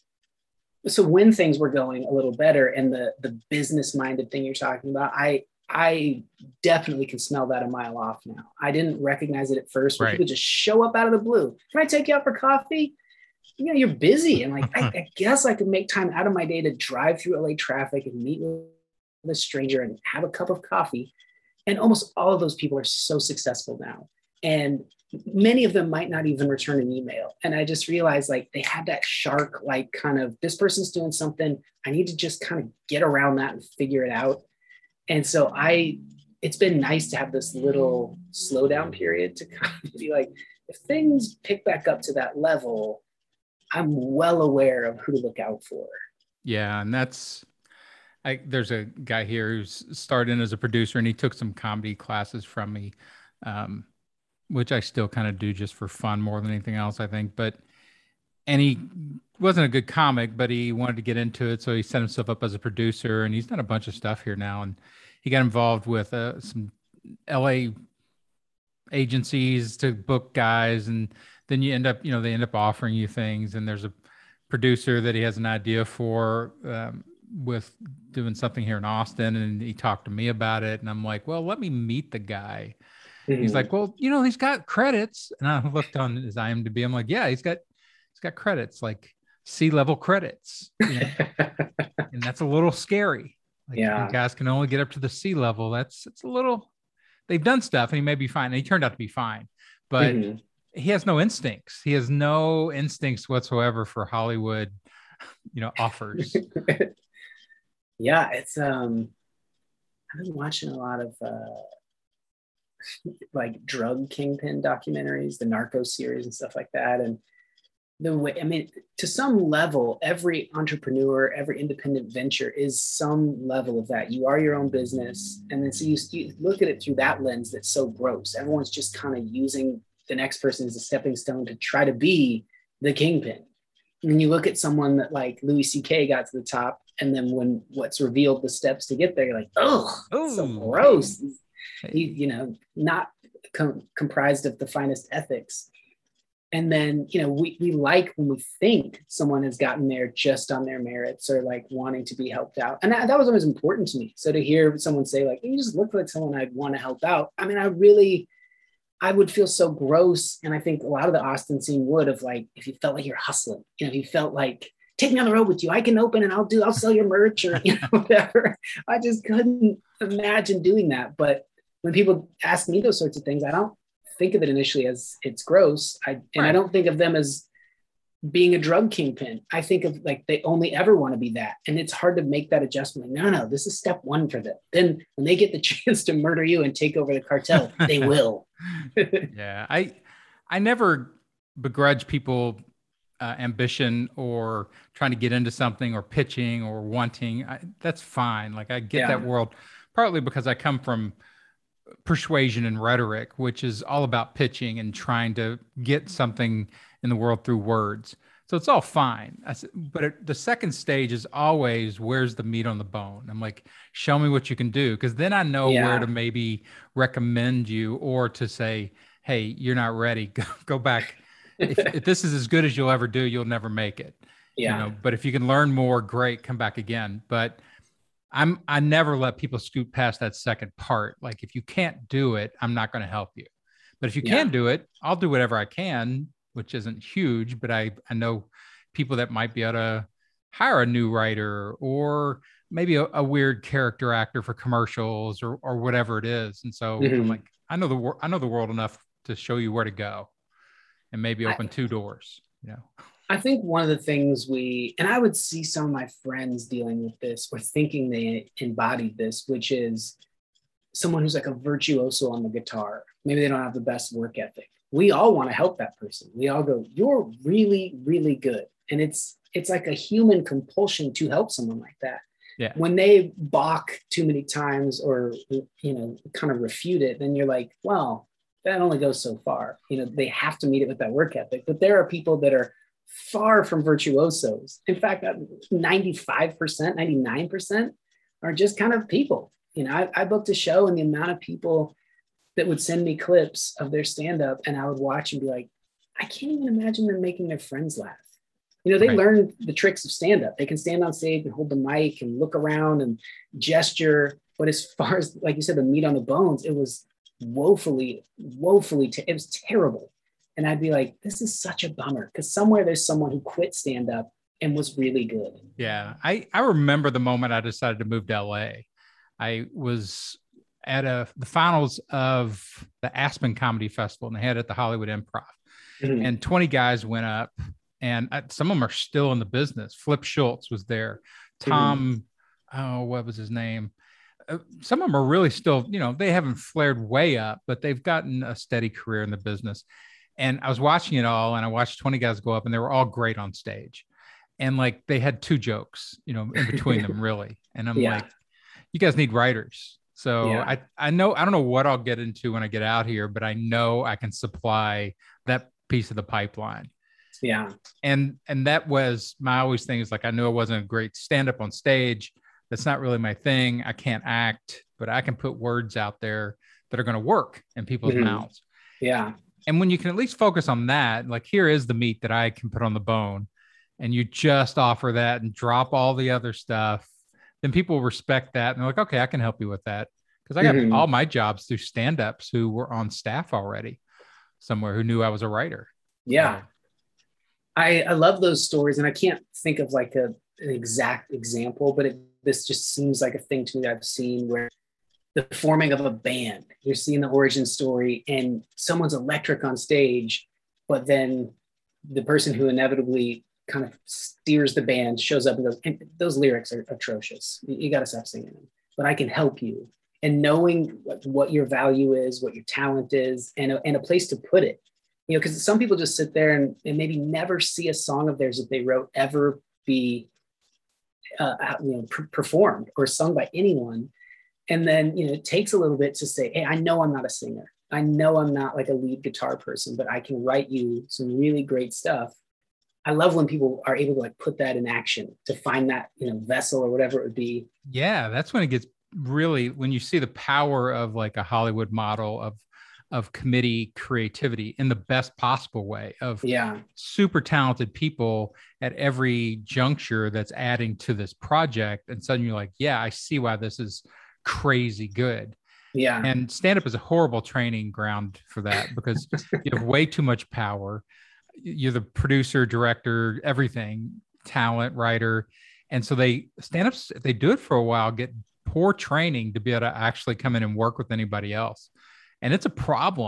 so when things were going a little better and the the business minded thing you're talking about, I I definitely can smell that a mile off now. I didn't recognize it at first, but right. People just show up out of the blue. Can I take you out for coffee? You know, you're busy. And like, I, I guess I could make time out of my day to drive through L A traffic and meet with a stranger and have a cup of coffee. And almost all of those people are so successful now. And many of them might not even return an email. And I just realized like they had that shark, like kind of, this person's doing something. I need to just kind of get around that and figure it out. And so I, it's been nice to have this little slowdown period to kind of be like, if things pick back up to that level, I'm well aware of who to look out for. Yeah. And that's, I, there's a guy here who's started as a producer and he took some comedy classes from me, um, which I still kind of do just for fun more than anything else, I think. But, and he wasn't a good comic, but he wanted to get into it. So he set himself up as a producer and he's done a bunch of stuff here now. And he got involved with uh, some L A agencies to book guys. And then you end up, you know, they end up offering you things. And there's a producer that he has an idea for um, with doing something here in Austin. And he talked to me about it. And I'm like, well, let me meet the guy. Mm-hmm. He's like, well, you know, he's got credits. And I looked on his I M D B. I'm like, yeah, he's got, he's got credits, like C-level credits. You know? And that's a little scary. Like, yeah. Guys can only get up to the C level. That's, it's a little, they've done stuff and he may be fine. And he turned out to be fine, but mm-hmm. he has no instincts. He has no instincts whatsoever for Hollywood, you know, offers. Yeah. It's, um, I've been watching a lot of, uh, like drug kingpin documentaries, the Narcos series and stuff like that. And the way, I mean, to some level, every entrepreneur, every independent venture is some level of that. You are your own business. And then so you, you look at it through that lens that's so gross. Everyone's just kind of using the next person as a stepping stone to try to be the kingpin. And then you look at someone that like Louis C K got to the top. And then when what's revealed the steps to get there, you're like, oh, so gross. He, you know, not com- comprised of the finest ethics. And then, you know, we, we like when we think someone has gotten there just on their merits or like wanting to be helped out. And that, that was always important to me. So to hear someone say like, you just look like someone I'd want to help out. I mean, I really, I would feel so gross. And I think a lot of the Austin scene would have like, if you felt like you're hustling, you know, if you felt like, take me on the road with you, I can open and I'll do, I'll sell your merch or, you know, whatever. I just couldn't imagine doing that. But when people ask me those sorts of things, I don't think of it initially as it's gross. I, and right. I don't think of them as being a drug kingpin. I think of like, they only ever want to be that. And it's hard to make that adjustment. Like, no, no, this is step one for them. Then when they get the chance to murder you and take over the cartel, they will. Yeah. I, I never begrudge people uh, ambition or trying to get into something or pitching or wanting. I, that's fine. Like I get yeah. that world, partly because I come from persuasion and rhetoric, which is all about pitching and trying to get something in the world through words. So it's all fine. I said, but it, the second stage is always, where's the meat on the bone? I'm like, show me what you can do. Cause then I know yeah. where to maybe recommend you or to say, hey, you're not ready. Go, go back. if, if this is as good as you'll ever do, you'll never make it. Yeah. You know, but if you can learn more, great, come back again. But I'm, I never let people scoot past that second part. Like if you can't do it, I'm not going to help you. But if you yeah. can do it, I'll do whatever I can, which isn't huge, but I, I know people that might be able to hire a new writer or maybe a, a weird character actor for commercials or, or whatever it is. And so mm-hmm. I'm like, I know the world, I know the world enough to show you where to go and maybe open I, two doors, you know? I think one of the things we, and I would see some of my friends dealing with this or thinking they embodied this, which is someone who's like a virtuoso on the guitar. Maybe they don't have the best work ethic. We all want to help that person. We all go, you're really, really good. And it's, it's like a human compulsion to help someone like that. Yeah. When they balk too many times or, you know, kind of refute it, then you're like, well, that only goes so far. You know, they have to meet it with that work ethic. But there are people that are far from virtuosos. In fact, ninety-five percent, ninety-nine percent are just kind of people. You know, I, I booked a show and the amount of people that would send me clips of their stand-up and I would watch and be like, I can't even imagine them making their friends laugh. You know, they right. learn the tricks of stand-up. They can stand on stage and hold the mic and look around and gesture. But as far as, like you said, the meat on the bones, it was woefully, woefully, te- it was terrible. And I'd be like, this is such a bummer because somewhere there's someone who quit stand-up and was really good. Yeah. I, I remember the moment I decided to move to L A. I was at a, the finals of the Aspen Comedy Festival and they had it at the Hollywood Improv. Mm-hmm. And twenty guys went up and I, some of them are still in the business. Flip Schultz was there. Tom, mm-hmm. oh, what was his name? Uh, some of them are really still, you know, they haven't flared way up, but they've gotten a steady career in the business. And I was watching it all and I watched twenty guys go up and they were all great on stage. And like, they had two jokes, you know, in between them really. And I'm yeah. like, you guys need writers. So yeah. I, I know, I don't know what I'll get into when I get out here, but I know I can supply that piece of the pipeline. Yeah. And, and that was my always thing is like, I knew I wasn't a great stand-up on stage. That's not really my thing. I can't act, but I can put words out there that are going to work in people's mm-hmm. mouths. Yeah. And when you can at least focus on that, like here is the meat that I can put on the bone and you just offer that and drop all the other stuff, then people respect that. And they're like, okay, I can help you with that. Cause I got mm-hmm. all my jobs through stand-ups who were on staff already somewhere who knew I was a writer. Yeah. I, I love those stories. And I can't think of like a, an exact example, but it, this just seems like a thing to me that I've seen where the forming of a band, you're seeing the origin story and someone's electric on stage, but then the person who inevitably kind of steers the band shows up and goes, and those lyrics are atrocious. You, you got to stop singing them, but I can help you. And knowing what, what your value is, what your talent is, and a, and a place to put it, you know, because some people just sit there and, and maybe never see a song of theirs that they wrote ever be, uh, you know, pr- performed or sung by anyone. And then, you know, it takes a little bit to say, hey, I know I'm not a singer. I know I'm not like a lead guitar person, but I can write you some really great stuff. I love when people are able to like put that in action to find that, you know, vessel or whatever it would be. Yeah. That's when it gets really, when you see the power of like a Hollywood model of, of committee creativity in the best possible way of yeah. super talented people at every juncture that's adding to this project. And suddenly you're like, yeah, I see why this is crazy good. Yeah. And stand-up is a horrible training ground for that because you have way too much power. You're the producer, director, everything, talent, writer. And so they stand-ups, if they do it for a while, get poor training to be able to actually come in and work with anybody else. And it's a problem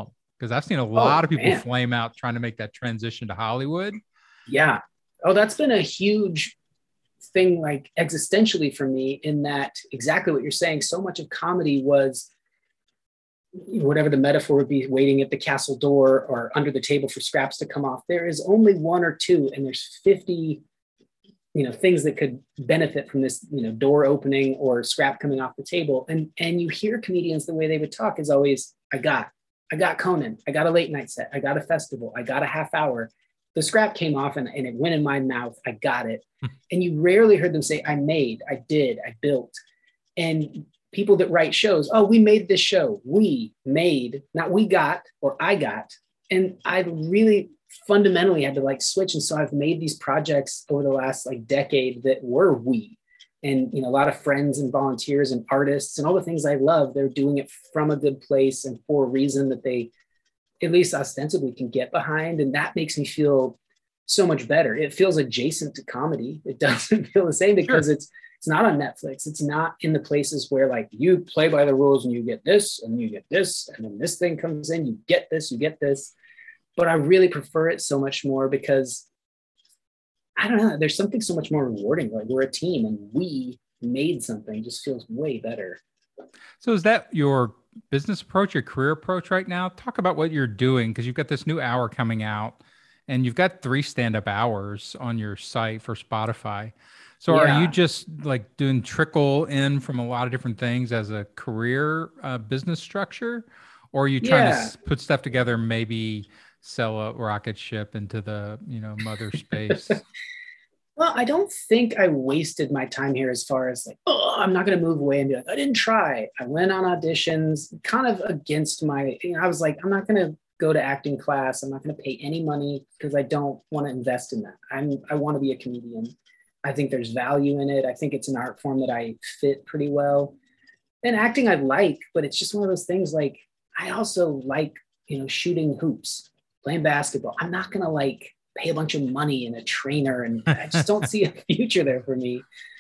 Because I've seen a lot Oh, of people man. flame out trying to make that transition to Hollywood. Yeah. Oh, that's been a huge thing, like existentially for me, in that exactly what you're saying. So much of comedy was whatever the metaphor would be, waiting at the castle door or under the table for scraps to come off. There is only one or two, and there's fifty, you know, things that could benefit from this, you know, door opening or scrap coming off the table. And and you hear comedians, the way they would talk is always, I got, I got Conan, I got a late night set, I got a festival, I got a half hour. The scrap came off and, and it went in my mouth. I got it. And you rarely heard them say, I made, I did, I built. And people that write shows, oh, we made this show. We made, not we got or I got. And I really fundamentally had to like switch. And so I've made these projects over the last like decade that were we. And, you know, a lot of friends and volunteers and artists and all the things I love, they're doing it from a good place and for a reason that they at least ostensibly can get behind. And that makes me feel so much better. It feels adjacent to comedy. It doesn't feel the same because sure. it's it's not on Netflix. It's not in the places where like you play by the rules and you get this and you get this and then this thing comes in, you get this, you get this. But I really prefer it so much more because I don't know, there's something so much more rewarding. Like we're a team and we made something. It just feels way better. So is that your business approach, your career approach right now? Talk about what you're doing, because you've got this new hour coming out and you've got three stand-up hours on your site for Spotify. So yeah. Are you just like doing trickle in from a lot of different things as a career uh, business structure? Or are you trying yeah. to put stuff together, maybe sell a rocket ship into the, you know, mother space? Well, I don't think I wasted my time here as far as like, oh, I'm not going to move away and be like, I didn't try. I went on auditions kind of against my, you know, I was like, I'm not going to go to acting class. I'm not going to pay any money because I don't want to invest in that. I'm, I want to be a comedian. I think there's value in it. I think it's an art form that I fit pretty well. And acting I like, but it's just one of those things like, I also like, you know, shooting hoops, playing basketball. I'm not going to like pay a bunch of money and a trainer. And I just don't see a future there for me.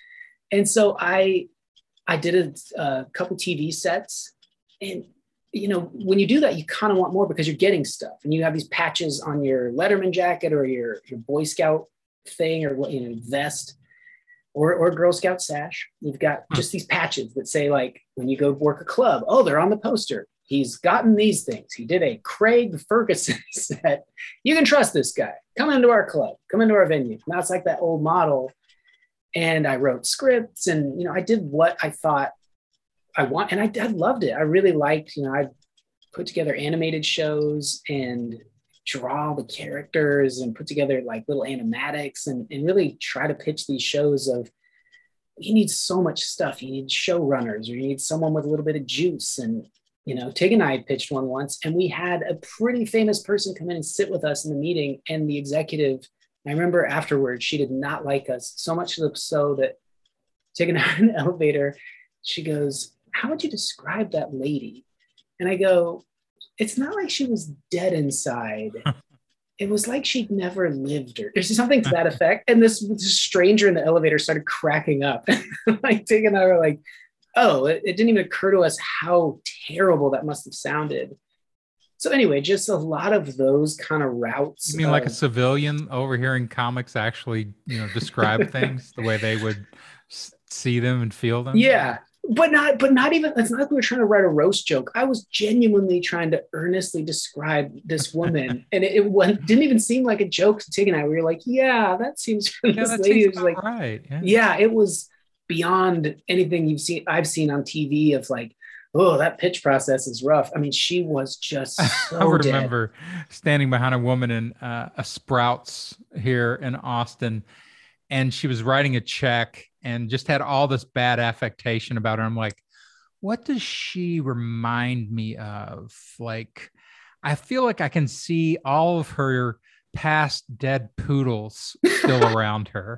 And so I, I did a, a couple T V sets, and, you know, when you do that, you kind of want more because you're getting stuff and you have these patches on your Letterman jacket or your, your Boy Scout thing or, you know, vest or, or Girl Scout sash. You've got just these patches that say like, when you go work a club, oh, they're on the poster. He's gotten these things. He did a Craig Ferguson set. You can trust this guy. Come into our club. Come into our venue. Now it's like that old model. And I wrote scripts and, you know, I did what I thought I want. And I, I loved it. I really liked, you know, I put together animated shows and draw the characters and put together like little animatics and, and really try to pitch these shows of, you need so much stuff. You need showrunners or you need someone with a little bit of juice. And, you know, Tig and I had pitched one once and we had a pretty famous person come in and sit with us in the meeting, and the executive, I remember afterwards, she did not like us so much so that Tig and I in the elevator, she goes, how would you describe that lady? And I go, it's not like she was dead inside. It was like she'd never lived or there's something to that effect. And this, this stranger in the elevator started cracking up. Like Tig and I were like, oh, it, it didn't even occur to us how terrible that must have sounded. So anyway, just a lot of those kind of routes. You mean of, like a civilian overhearing comics actually, you know, describe things the way they would see them and feel them? Yeah, but not, but not even, it's not like we were trying to write a roast joke. I was genuinely trying to earnestly describe this woman. And it, it went, didn't even seem like a joke to Tig and I. We were like, yeah, that seems, yeah, this that lady seems was like, right. Yeah. yeah, it was beyond anything you've seen, I've seen on T V of like, oh, that pitch process is rough. I mean, she was just so I remember dead. Standing behind a woman in uh, a Sprouts here in Austin, and she was writing a check and just had all this bad affectation about her. I'm like, what does she remind me of? Like, I feel like I can see all of her past dead poodles still around her.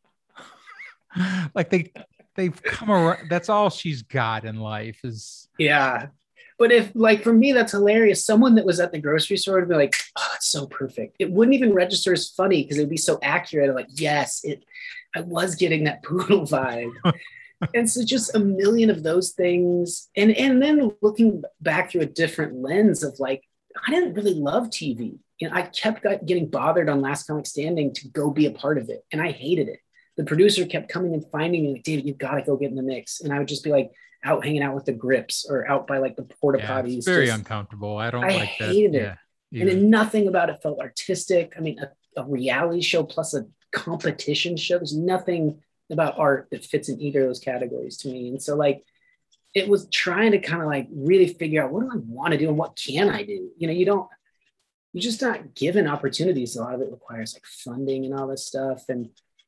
Like they, they've come around. That's all she's got in life is. Yeah. But if like, for me, that's hilarious. Someone that was at the grocery store would be like, oh, it's so perfect. It wouldn't even register as funny because it would be so accurate. I'm like, yes, it, I was getting that poodle vibe. And so just a million of those things. And, and then looking back through a different lens of like, I didn't really love T V. You know, I kept getting bothered on Last Comic Standing to go be a part of it, and I hated it. The producer kept coming and finding me, like, David, you got to go get in the mix. And I would just be like out hanging out with the grips or out by like the porta Yeah, potties. it's very just, uncomfortable. I don't I like that. hated it. Yeah. And then nothing about it felt artistic. I mean, a, a reality show plus a competition show. There's nothing about art that fits in either of those categories to me. And so like, it was trying to kind of like really figure out, what do I want to do and what can I do? You know, you don't, you're just not given opportunities. A lot of it requires like funding and all this stuff. And,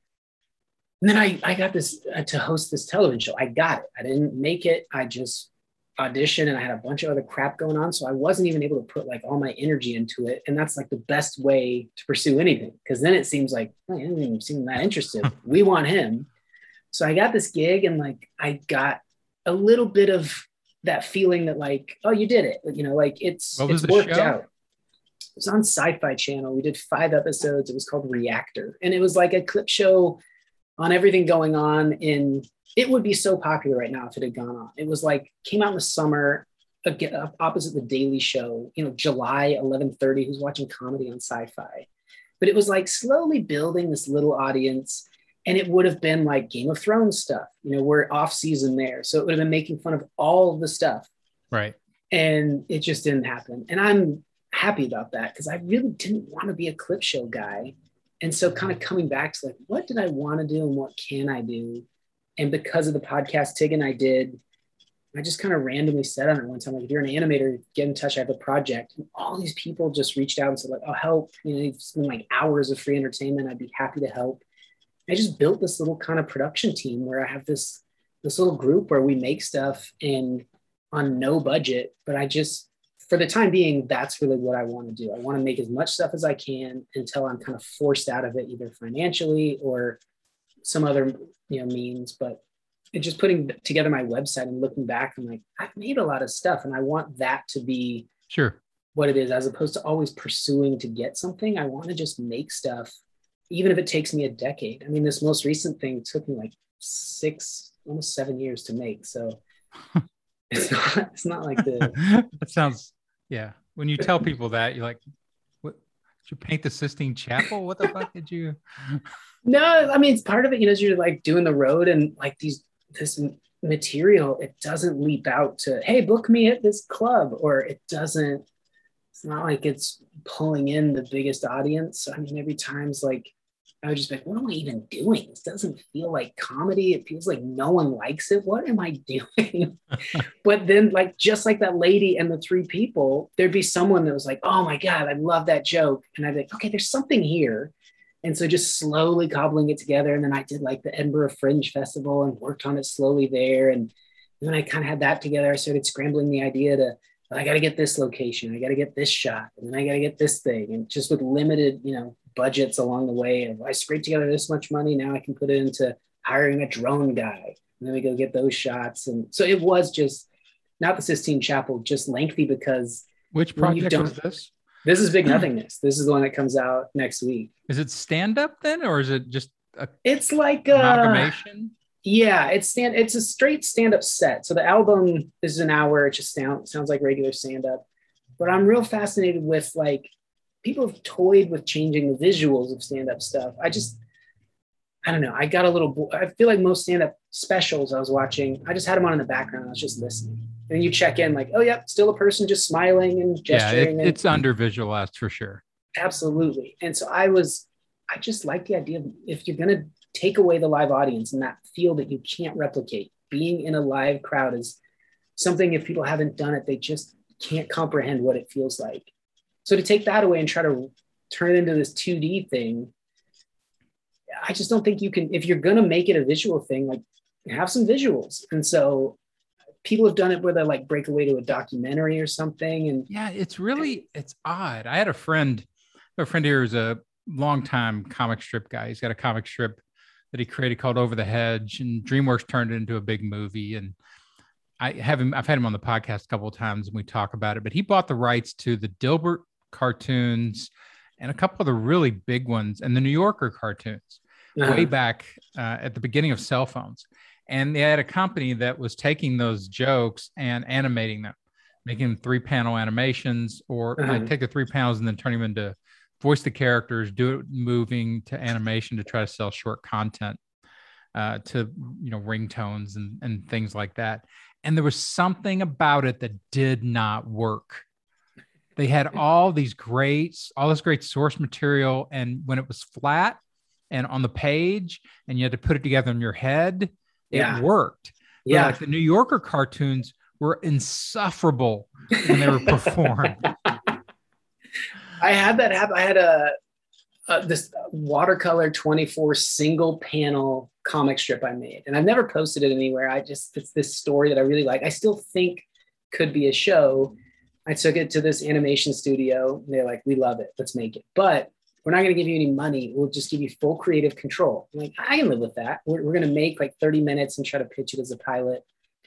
and then I, I got this uh, to host this television show. I got it. I didn't make it. I just auditioned and I had a bunch of other crap going on. So I wasn't even able to put like all my energy into it. And that's like the best way to pursue anything. Cause then it seems like, oh, I didn't even seem that interested. We want him. So I got this gig and like, I got a little bit of that feeling that like, oh, you did it. You know, like it's, it's worked show? out. It was on Sci-Fi Channel. We did five episodes. It was called Reactor. And it was like a clip show on everything going on in, it would be so popular right now if it had gone on. It was like, came out in the summer, again, opposite The Daily Show, you know, July eleven thirty, who's watching comedy on Sci-Fi. But it was like slowly building this little audience. And it would have been like Game of Thrones stuff, you know, we're off season there. So it would have been making fun of all of the stuff. Right. And it just didn't happen. And I'm happy about that because I really didn't want to be a clip show guy. And so kind of coming back to like, what did I want to do and what can I do? And because of the podcast Tig and I did, I just kind of randomly said on it one time, like, if you're an animator, get in touch. I have a project. And all these people just reached out and said like, oh, help. You know, it's been like hours of free entertainment. I'd be happy to help. I just built this little kind of production team where I have this, this little group where we make stuff and on no budget, but I just, for the time being, that's really what I want to do. I want to make as much stuff as I can until I'm kind of forced out of it, either financially or some other, you know, means. But it's just putting together my website and looking back, I'm like, I've made a lot of stuff and I want that to be sure what it is, as opposed to always pursuing to get something. I want to just make stuff, even if it takes me a decade. I mean, this most recent thing took me like six, almost seven years to make. So it's not, it's not like the, that sounds, yeah. When you tell people that, you're like, what, did you paint the Sistine Chapel? What the fuck did you? No, I mean, it's part of it, you know, you're like doing the road and like these, this material, it doesn't leap out to, hey, book me at this club, or it doesn't, it's not like it's pulling in the biggest audience. I mean, every time's like, I would just be like, what am I even doing? This doesn't feel like comedy. It feels like no one likes it. What am I doing? But then like, just like that lady and the three people, there'd be someone that was like, oh my God, I love that joke. And I'd be like, okay, there's something here. And so just slowly cobbling it together. And then I did like the Edinburgh Fringe Festival and worked on it slowly there. And, and then I kind of had that together. I started scrambling the idea to, I got to get this location. I got to get this shot. And then I got to get this thing. And just with limited, you know, budgets along the way of, I scraped together this much money. Now I can put it into hiring a drone guy. And then we go get those shots. And so it was just not the Sistine Chapel, just lengthy because. Which project was this? This is Big Nothingness. This is the one that comes out next week. Is it stand-up then? Or is it just a it's like a amalgamation? Yeah, it's stand. It's a straight stand-up set. So the album is an hour. It just sound, sounds like regular stand-up. But I'm real fascinated with like, people have toyed with changing the visuals of stand-up stuff. I just, I don't know. I got a little, I feel like most stand-up specials I was watching, I just had them on in the background. I was just listening. And then you check in like, oh, yep, still a person just smiling and gesturing. Yeah, it, it's under visualized for sure. Absolutely. And so I was, I just like the idea of if you're going to take away the live audience and that feel that you can't replicate, being in a live crowd is something, if people haven't done it, they just can't comprehend what it feels like. So to take that away and try to turn it into this two D thing, I just don't think you can, if you're going to make it a visual thing, like have some visuals. And so people have done it where they like break away to a documentary or something. And yeah, it's really, it's odd. I had a friend, a friend here who's a longtime comic strip guy. He's got a comic strip that he created called Over the Hedge, and DreamWorks turned it into a big movie. And I have him, I've had him on the podcast a couple of times and we talk about it, but he bought the rights to the Dilbert cartoons and a couple of the really big ones and the New Yorker cartoons uh-huh. way back uh, at the beginning of cell phones. And they had a company that was taking those jokes and animating them. making three panel animations, or I Uh-huh. take the three panels and then turn them into voice the characters, do it moving to animation to try to sell short content uh, to, you know, ringtones and, and things like that. And there was something about it that did not work. They had all these great, all this great source material. And when it was flat and on the page and you had to put it together in your head, it Yeah. worked. But Yeah. like the New Yorker cartoons were insufferable when they were performed. I had that happen. I had a, a this watercolor twenty-four single panel comic strip I made, and I've never posted it anywhere. I just, it's this story that I really like. I still think could be a show. I took it to this animation studio. They're like, we love it. Let's make it. But we're not going to give you any money. We'll just give you full creative control. I'm like, I can live with that. We're, we're going to make like thirty minutes and try to pitch it as a pilot.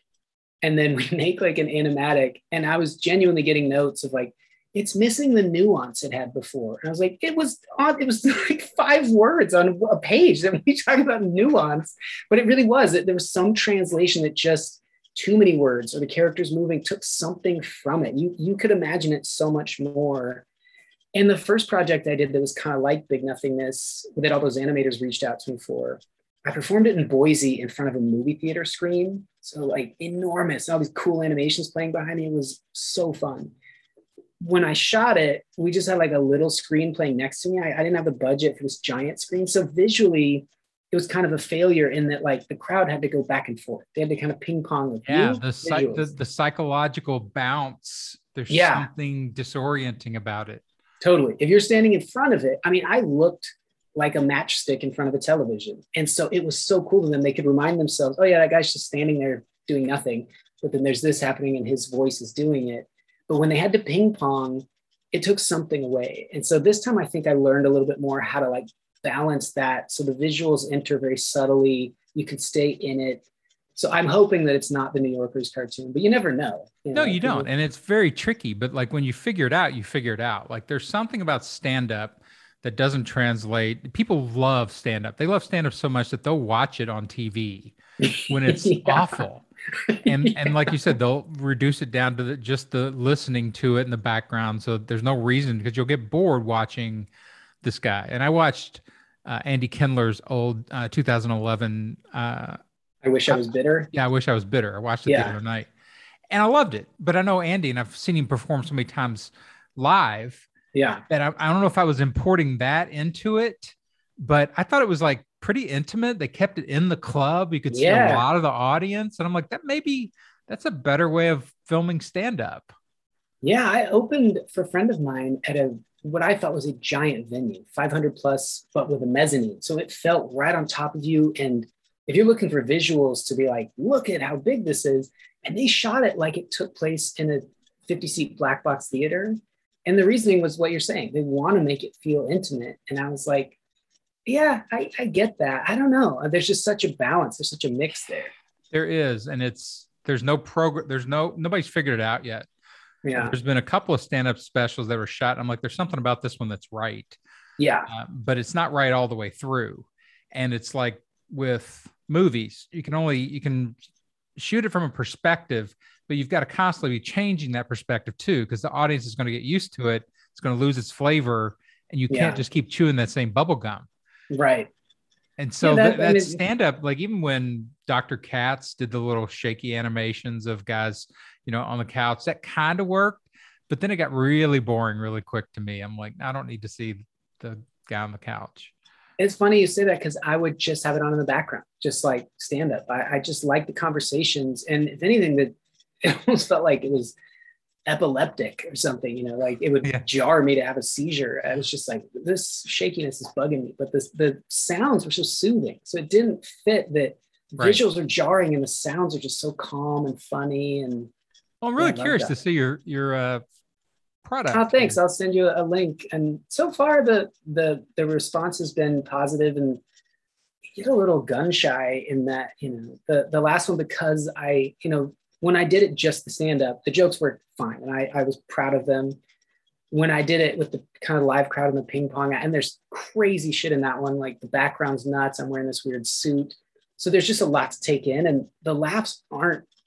And then we make like an animatic. And I was genuinely getting notes of like, it's missing the nuance it had before. And I was like, it was on, it was like five words on a page that we talk about nuance, but it really was. There was some translation that just too many words or the characters moving took something from it. You, you could imagine it so much more. And the first project I did that was kind of like Big Nothingness, that all those animators reached out to me for, I performed it in Boise in front of a movie theater screen. So like enormous, all these cool animations playing behind me. It was so fun. When I shot it, we just had like a little screen playing next to me. I, I didn't have the budget for this giant screen. So visually, it was kind of a failure in that like the crowd had to go back and forth. They had to kind of ping pong with Yeah, you. the, psych, the the psychological bounce. There's yeah, something disorienting about it. Totally. If you're standing in front of it, I mean, I looked like a matchstick in front of a television. And so it was so cool to them. They could remind themselves, oh yeah, that guy's just standing there doing nothing. But then there's this happening and his voice is doing it. But when they had to ping pong, it took something away. And so this time I think I learned a little bit more how to like balance that. So the visuals enter very subtly. You can stay in it. So I'm hoping that it's not the New Yorker's cartoon, but you never know. You know no, you don't. And it's very tricky, but like when you figure it out, you figure it out. Like there's something about stand-up that doesn't translate. People love stand-up. They love stand-up so much that they'll watch it on T V when it's yeah. awful. And yeah. and like you said, they'll reduce it down to the, just the listening to it in the background. So there's no reason, because you'll get bored watching this guy. And I watched uh, Andy Kindler's old uh, two thousand eleven. Uh, I Wish I Was Bitter. Yeah, I Wish I Was Bitter. I watched it yeah. the other night, and I loved it. But I know Andy, and I've seen him perform so many times live. Yeah, that I, I don't know if I was importing that into it, but I thought it was like pretty intimate. They kept it in the club. You could see yeah. a lot of the audience. And I'm like, that maybe that's a better way of filming stand-up. Yeah, I opened for a friend of mine at a what I thought was a giant venue, five hundred plus, but with a mezzanine. So it felt right on top of you. And if you're looking for visuals to be like, look at how big this is, and they shot it like it took place in a fifty seat black box theater. And the reasoning was what you're saying. They want to make it feel intimate. And I was like, yeah, I, I get that. I don't know. There's just such a balance. There's such a mix there. There is. And it's, there's no program. There's no, nobody's figured it out yet. Yeah. There's been a couple of stand-up specials that were shot. I'm like, there's something about this one that's right. Yeah. Uh, but it's not right all the way through. And it's like with movies, you can only, you can shoot it from a perspective, but you've got to constantly be changing that perspective too, because the audience is going to get used to it. It's going to lose its flavor, and you can't yeah. just keep chewing that same bubble gum. Right. And so yeah, that, that, that stand-up, like even when Doctor Katz did the little shaky animations of guys, you know, on the couch, that kind of worked, but then it got really boring really quick to me. I'm like, I don't need to see the guy on the couch. It's funny you say that, because I would just have it on in the background, just like stand-up. I, I just like the conversations. And if anything, that it almost felt like it was epileptic or something, you know, like it would yeah. jar me to have a seizure. I was just like, this shakiness is bugging me, but this, the sounds were so soothing. So it didn't fit that right. visuals are jarring and the sounds are just so calm and funny. And well, I'm really yeah, curious to see your, your, uh, product. Oh, thanks. I'll send you a link. And so far the, the, the response has been positive, and get a little gun shy in that, you know, the, the last one, because I, you know, when I did it just the stand-up, the jokes were fine. And I, I was proud of them. When I did it with the kind of live crowd and the ping pong, and there's crazy shit in that one. Like the background's nuts. I'm wearing this weird suit. So there's just a lot to take in, and the laughs aren't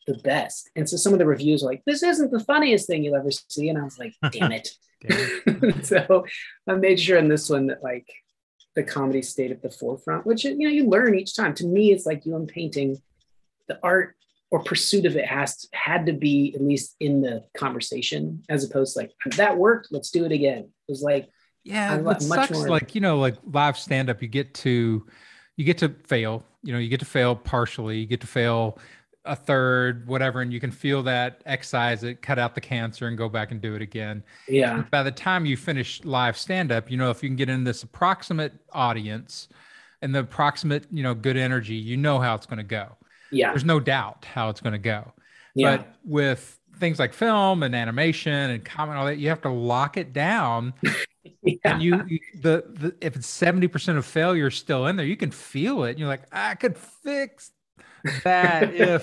the best. And so some of the reviews were like, this isn't the funniest thing you'll ever see. And I was like, damn it. Damn it. So I made sure in this one that like the comedy stayed at the forefront, which, you know, you learn each time. To me, it's like you and painting, the art or pursuit of it has had to be at least in the conversation, as opposed to like, that worked, let's do it again. It was like, yeah, it much sucks. More like, you know, like live stand-up, you get to, you get to fail, you know, you get to fail partially, you get to fail a third, whatever, and you can feel that, excise it, cut out the cancer and go back and do it again. Yeah. And by the time you finish live stand-up, you know, if you can get in this approximate audience and the approximate, you know, good energy, you know how it's going to go. Yeah. There's no doubt how it's going to go. Yeah. But with things like film and animation and comment, all that, you have to lock it down. Yeah. And you, you the, the if it's seventy percent of failure still in there, you can feel it. And you're like, I could fix that if,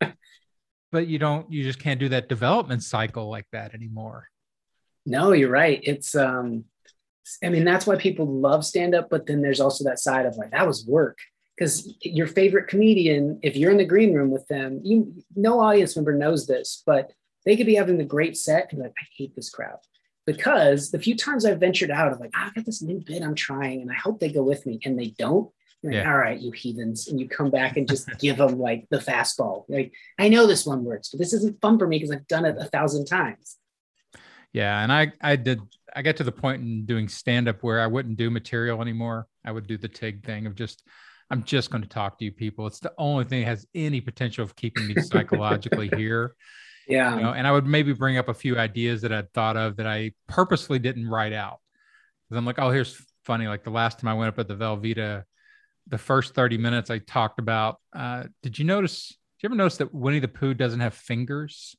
but you don't, you just can't do that development cycle like that anymore. No, you're right. It's, um, I mean, that's why people love stand-up, but then there's also that side of like, that was work. Because your favorite comedian, if you're in the green room with them, you no audience member knows this, but they could be having a great set and be like, I hate this crowd. Because the few times I've ventured out of like, oh, I've got this new bit I'm trying and I hope they go with me, and they don't. You're like, yeah. All right, you heathens. And you come back and just give them like the fastball. Like, I know this one works, but this isn't fun for me because I've done it a thousand times. Yeah. And I, I did, I got to the point in doing stand-up where I wouldn't do material anymore. I would do the Tig thing of just, I'm just going to talk to you people. It's the only thing that has any potential of keeping me psychologically here. Yeah. You know, and I would maybe bring up a few ideas that I'd thought of that I purposely didn't write out. Because I'm like, oh, here's funny. Like the last time I went up at the Velveeta, the first thirty minutes I talked about, uh, did you notice, did you ever notice that Winnie the Pooh doesn't have fingers?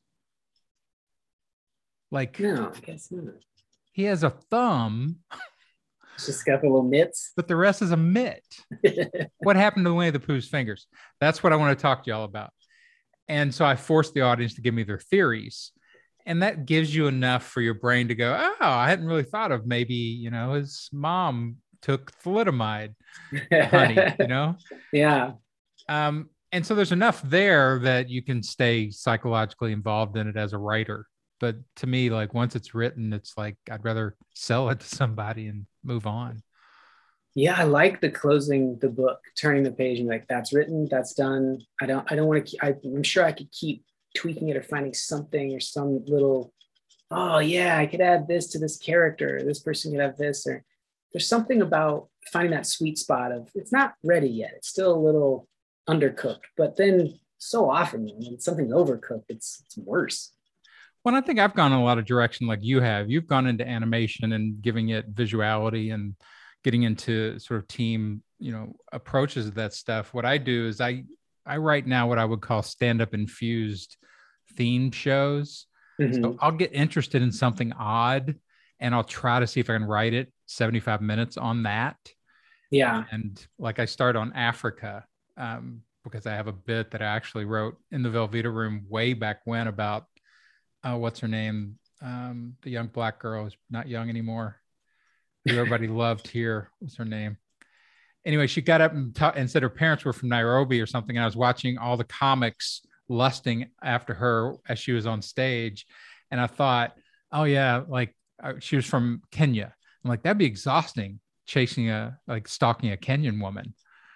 Like, no, I guess not. He has a thumb. It's just got the little mitts. But the rest is a mitt. What happened to Winnie the Pooh's fingers? That's what I want to talk to y'all about. And so I forced the audience to give me their theories. And that gives you enough for your brain to go, oh, I hadn't really thought of maybe, you know, his mom took thalidomide honey, you know? Yeah. Um, and so there's enough there that you can stay psychologically involved in it as a writer. But to me, like once it's written, it's like, I'd rather sell it to somebody and move on. Yeah. I like the closing the book, turning the page and like, that's written, that's done. I don't, I don't want to, keep, I, I'm sure I could keep tweaking it or finding something or some little, oh yeah, I could add this to this character. This person could have this, or there's something about finding that sweet spot of it's not ready yet. It's still a little undercooked, but then so often when something's overcooked, it's, it's worse. Well, I think I've gone in a lot of direction like you have. You've gone into animation and giving it visuality and getting into sort of team, you know, approaches of that stuff. What I do is I, I write now what I would call stand-up infused theme shows. Mm-hmm. So I'll get interested in something odd and I'll try to see if I can write it seventy-five minutes on that. Yeah. And like I start on Africa um, because I have a bit that I actually wrote in the Velveeta room way back when about Uh, what's her name? Um, the young black girl is not young anymore. Who everybody loved here. What's her name? Anyway, she got up and, ta- and said her parents were from Nairobi or something. And I was watching all the comics lusting after her as she was on stage. And I thought, oh yeah, like uh, she was from Kenya. I'm like, that'd be exhausting chasing a, like stalking a Kenyan woman.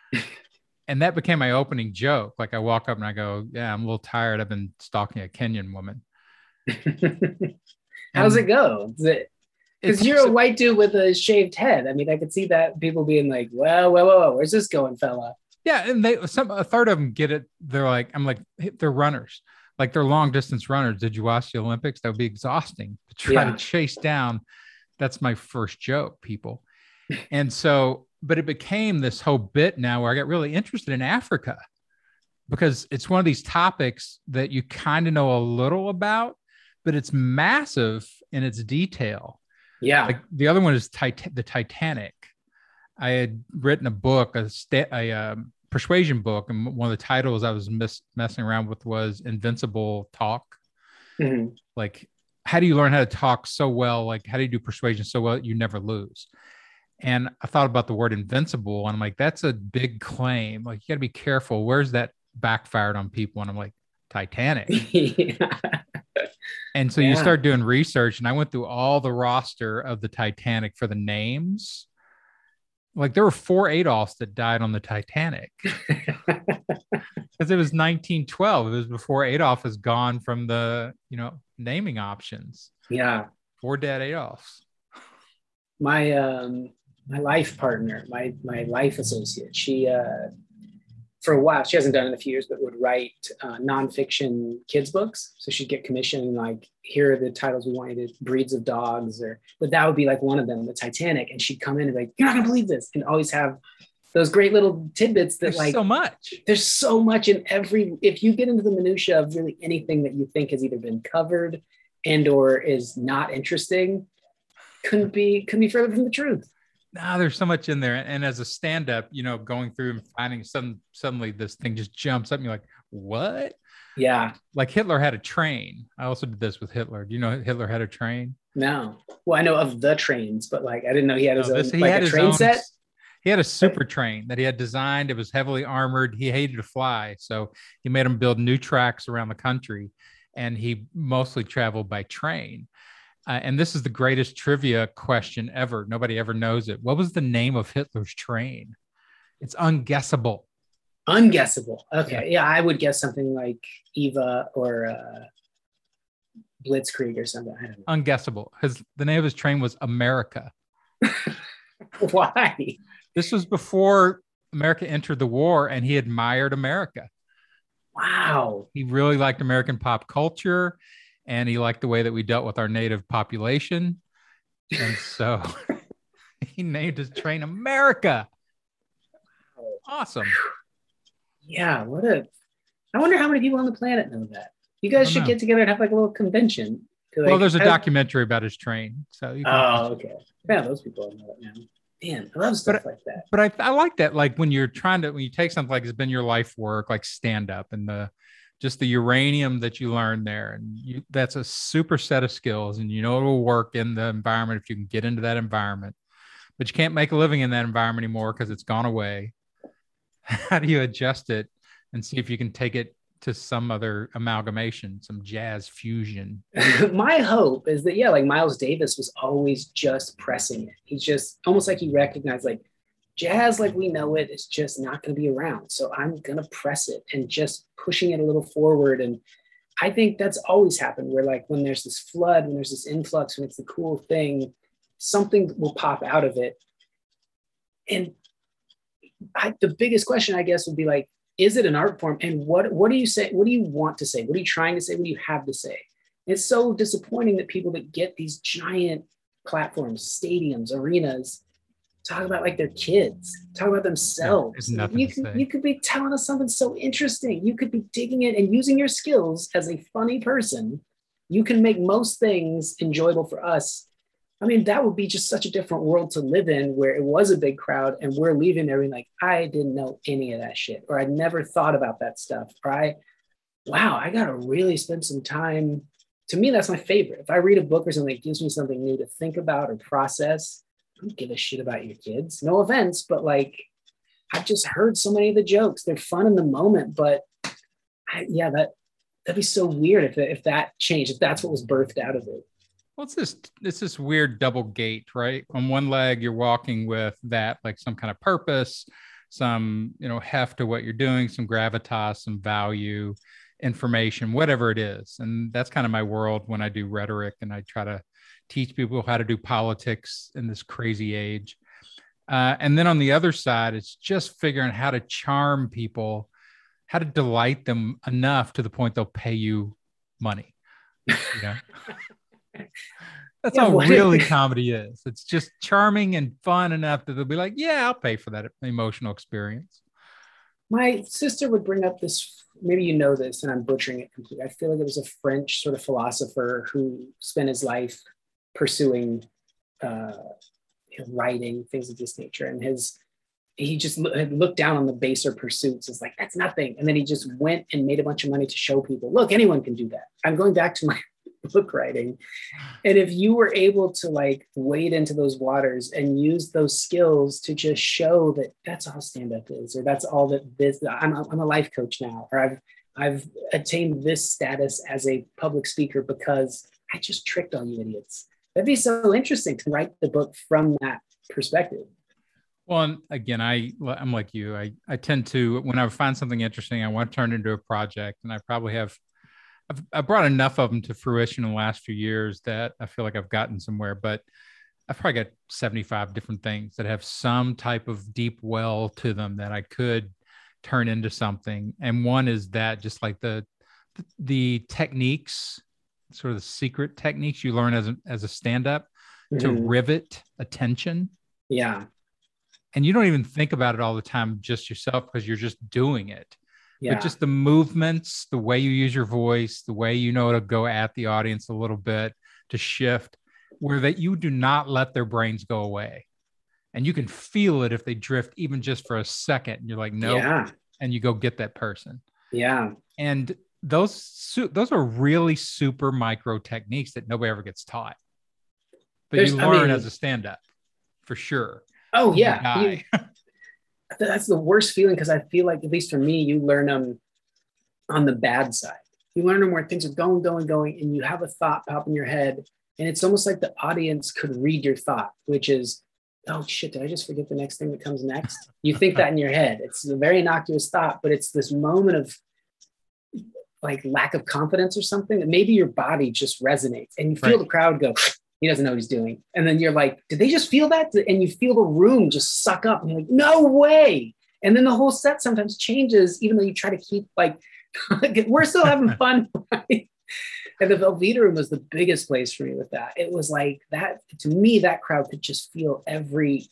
And that became my opening joke. Like I walk up and I go, yeah, I'm a little tired. I've been stalking a Kenyan woman. How's it go? Is it because you're a white dude with a shaved head? I mean, I could see that people being like, well, well, well, where's this going, fella? Yeah, and they some a third of them get it. They're like, I'm like, they're runners, like they're long distance runners. Did you watch the Olympics? That would be exhausting to try yeah. to chase down. That's my first joke, people. And so, but it became this whole bit now where I got really interested in Africa because it's one of these topics that you kind of know a little about, but it's massive in its detail. Yeah. Like the other one is Tit- the Titanic. I had written a book, a, sta- a um, persuasion book, and one of the titles I was mis- messing around with was Invincible Talk. Mm-hmm. Like, how do you learn how to talk so well? Like, how do you do persuasion so well that you never lose? And I thought about the word invincible, and I'm like, that's a big claim. Like, you got to be careful. Where's that backfired on people? And I'm like, Titanic. Yeah. And so Yeah. you start doing research, and I went through all the roster of the Titanic for the names. Like there were four Adolfs that died on the Titanic because it was nineteen twelve. It was before Adolf has gone from the, you know, naming options. Yeah. Four dead Adolfs. My um my life partner, my my life associate, she uh for a while, she hasn't done it in a few years, but would write uh, nonfiction kids books. So she'd get commissioned, like, here are the titles we want you to, breeds of dogs, or, but that would be like one of them, the Titanic. And she'd come in and be like, you're not gonna believe this. And always have those great little tidbits that, there's like, so much. There's so much in every, if you get into the minutia of really anything that you think has either been covered and or is not interesting, couldn't be, couldn't be further from the truth. No, there's so much in there. And as a stand-up, you know, going through and finding some, suddenly this thing just jumps up and you're like, what? Yeah. Like Hitler had a train. I also did this with Hitler. Do you know Hitler had a train? No. Well, I know of the trains, but like, I didn't know he had his no, own, this, he like had a his train own, set. He had a super train that he had designed. It was heavily armored. He hated to fly. So he made him build new tracks around the country. And he mostly traveled by train. Uh, and this is the greatest trivia question ever. Nobody ever knows it. What was the name of Hitler's train? It's unguessable. Unguessable. Okay. Yeah, I would guess something like Eva or uh, Blitzkrieg or something. I don't know. Unguessable. His, the name of his train was America. Why? This was before America entered the war, and he admired America. Wow. He really liked American pop culture. And he liked the way that we dealt with our native population. And so he named his train America. Awesome. Yeah, what a, I wonder how many people on the planet know that. You guys should know. get together and have like a little convention. Like, well, there's a I, documentary about his train. So you can oh, okay. Yeah, those people know it now. Man, I love stuff but, like that. But I, I like that. Like when you're trying to, when you take something like it's been your life work, like stand up and the, just the uranium that you learn there. And you, that's a super set of skills, and you know, it will work in the environment if you can get into that environment, but you can't make a living in that environment anymore because it's gone away. How do you adjust it and see if you can take it to some other amalgamation, some jazz fusion? My hope is that, yeah, like Miles Davis was always just pressing it. He's just almost like he recognized, like, jazz like we know it is just not going to be around. So I'm going to press it and just pushing it a little forward. And I think that's always happened where, like, when there's this flood, when there's this influx, when it's the cool thing, something will pop out of it. And I, the biggest question, I guess, would be like, is it an art form? And what, what do you say? What do you want to say? What are you trying to say? What do you have to say? It's so disappointing that people that get these giant platforms, stadiums, arenas, talk about like their kids, talk about themselves. Yeah, you, could, you could be telling us something so interesting. You could be digging it and using your skills as a funny person. You can make most things enjoyable for us. I mean, that would be just such a different world to live in, where it was a big crowd and we're leaving there being like, I didn't know any of that shit, or I never thought about that stuff. Or I, wow, I got to really spend some time. To me, that's my favorite. If I read a book or something that gives me something new to think about or process, I don't give a shit about your kids. No offense, but like, I've just heard so many of the jokes. They're fun in the moment, but I, yeah, that that'd be so weird if if that changed, if that's what was birthed out of it. Well, it's this it's this weird double gate, right? On one leg, you're walking with that, like some kind of purpose, some, you know, heft to what you're doing, some gravitas, some value, information, whatever it is. And that's kind of my world when I do rhetoric and I try to teach people how to do politics in this crazy age. Uh, and then on the other side, it's just figuring how to charm people, how to delight them enough to the point they'll pay you money. You know, that's Yeah, all what- really comedy is. It's just charming and fun enough that they'll be like, yeah, I'll pay for that emotional experience. My sister would bring up this, maybe you know this, and I'm butchering it completely. I feel like it was a French sort of philosopher who spent his life pursuing uh, you know, writing, things of this nature. And his, he just lo- had looked down on the baser pursuits. It's like, that's nothing. And then he just went and made a bunch of money to show people, look, anyone can do that. I'm going back to my book writing. And if you were able to like wade into those waters and use those skills to just show that that's all stand-up is, or that's all that this, I'm, I'm a life coach now, or I've I've attained this status as a public speaker because I just tricked all you idiots. That'd be so interesting to write the book from that perspective. Well, and again, I I'm like you. I I tend to, when I find something interesting, I want to turn it into a project, and I probably have. I've I brought enough of them to fruition in the last few years that I feel like I've gotten somewhere. But I've probably got seventy-five different things that have some type of deep well to them that I could turn into something. And one is that, just like the the techniques, sort of the secret techniques you learn as a, as a stand-up mm-hmm. to rivet attention. Yeah. And you don't even think about it all the time just yourself because you're just doing it. Yeah. But just the movements, the way you use your voice, the way you know to go at the audience a little bit, to shift, where that you do not let their brains go away. And you can feel it if they drift even just for a second. And you're like, no, nope. Yeah. And you go get that person. Yeah. And those, those are really super micro techniques that nobody ever gets taught. But There's, you learn I mean, as a stand-up, for sure. Oh, yeah. You, that's the worst feeling, because I feel like, at least for me, you learn them on the bad side. You learn them where things are going, going, going, and you have a thought pop in your head. And it's almost like the audience could read your thought, which is, oh, shit, did I just forget the next thing that comes next? You think that in your head. It's a very innocuous thought, but it's this moment of like lack of confidence or something that maybe your body just resonates, and you feel right. the crowd go, he doesn't know what he's doing. And then you're like, did they just feel that? And you feel the room just suck up, and you're like, no way. And then the whole set sometimes changes, even though you try to keep like, we're still having fun. Right? And the Velveeta Room was the biggest place for me with that. It was like that, to me, that crowd could just feel every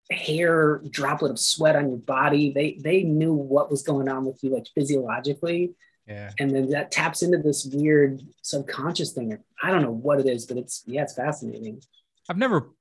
hair droplet of sweat on your body. They, they knew what was going on with you, like physiologically. Yeah. And then that taps into this weird subconscious thing. I don't know what it is, but it's, yeah, it's fascinating. I've never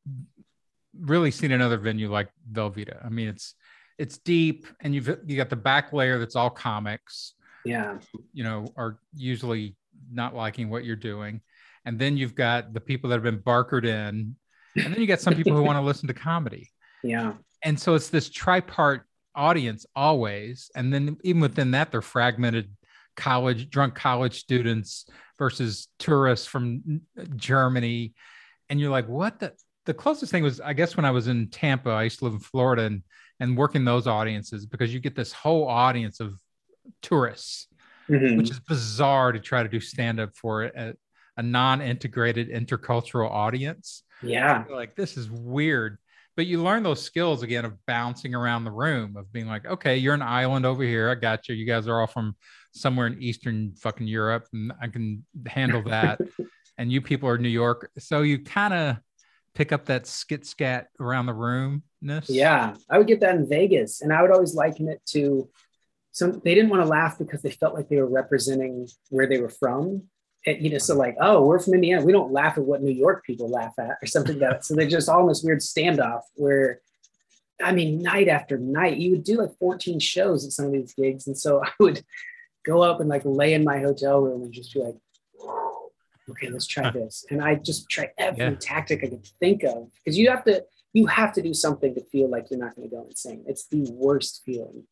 really seen another venue like Velveeta. I mean, it's, it's deep, and you've, you got the back layer that's all comics. Yeah. You know, are usually not liking what you're doing. And then you've got the people that have been barkered in, and then you got some people who want to listen to comedy. Yeah. And so it's this tripart audience always. And then even within that, they're fragmented college, drunk college students versus tourists from Germany. And you're like, what the, the closest thing was, I guess, when I was in Tampa, I used to live in Florida, and, and working those audiences, because you get this whole audience of tourists, mm-hmm. which is bizarre to try to do stand-up for a, a non-integrated intercultural audience. Yeah. You're like, this is weird. But you learn those skills again of bouncing around the room, of being like, okay, you're an island over here. I got you. You guys are all from somewhere in Eastern fucking Europe, and I can handle that. And you people are New York. So you kind of pick up that skit scat around the roomness. Yeah. I would get that in Vegas, and I would always liken it to some, they didn't want to laugh because they felt like they were representing where they were from. And, you know, so like, oh, we're from Indiana. We don't laugh at what New York people laugh at, or something like that. So they're just all in this weird standoff where, I mean, night after night, you would do like fourteen shows at some of these gigs. And so I would go up and like lay in my hotel room and just be like, okay, let's try this. And I just try every yeah. tactic I could think of, because you have to, you have to do something to feel like you're not going to go insane. It's the worst feeling.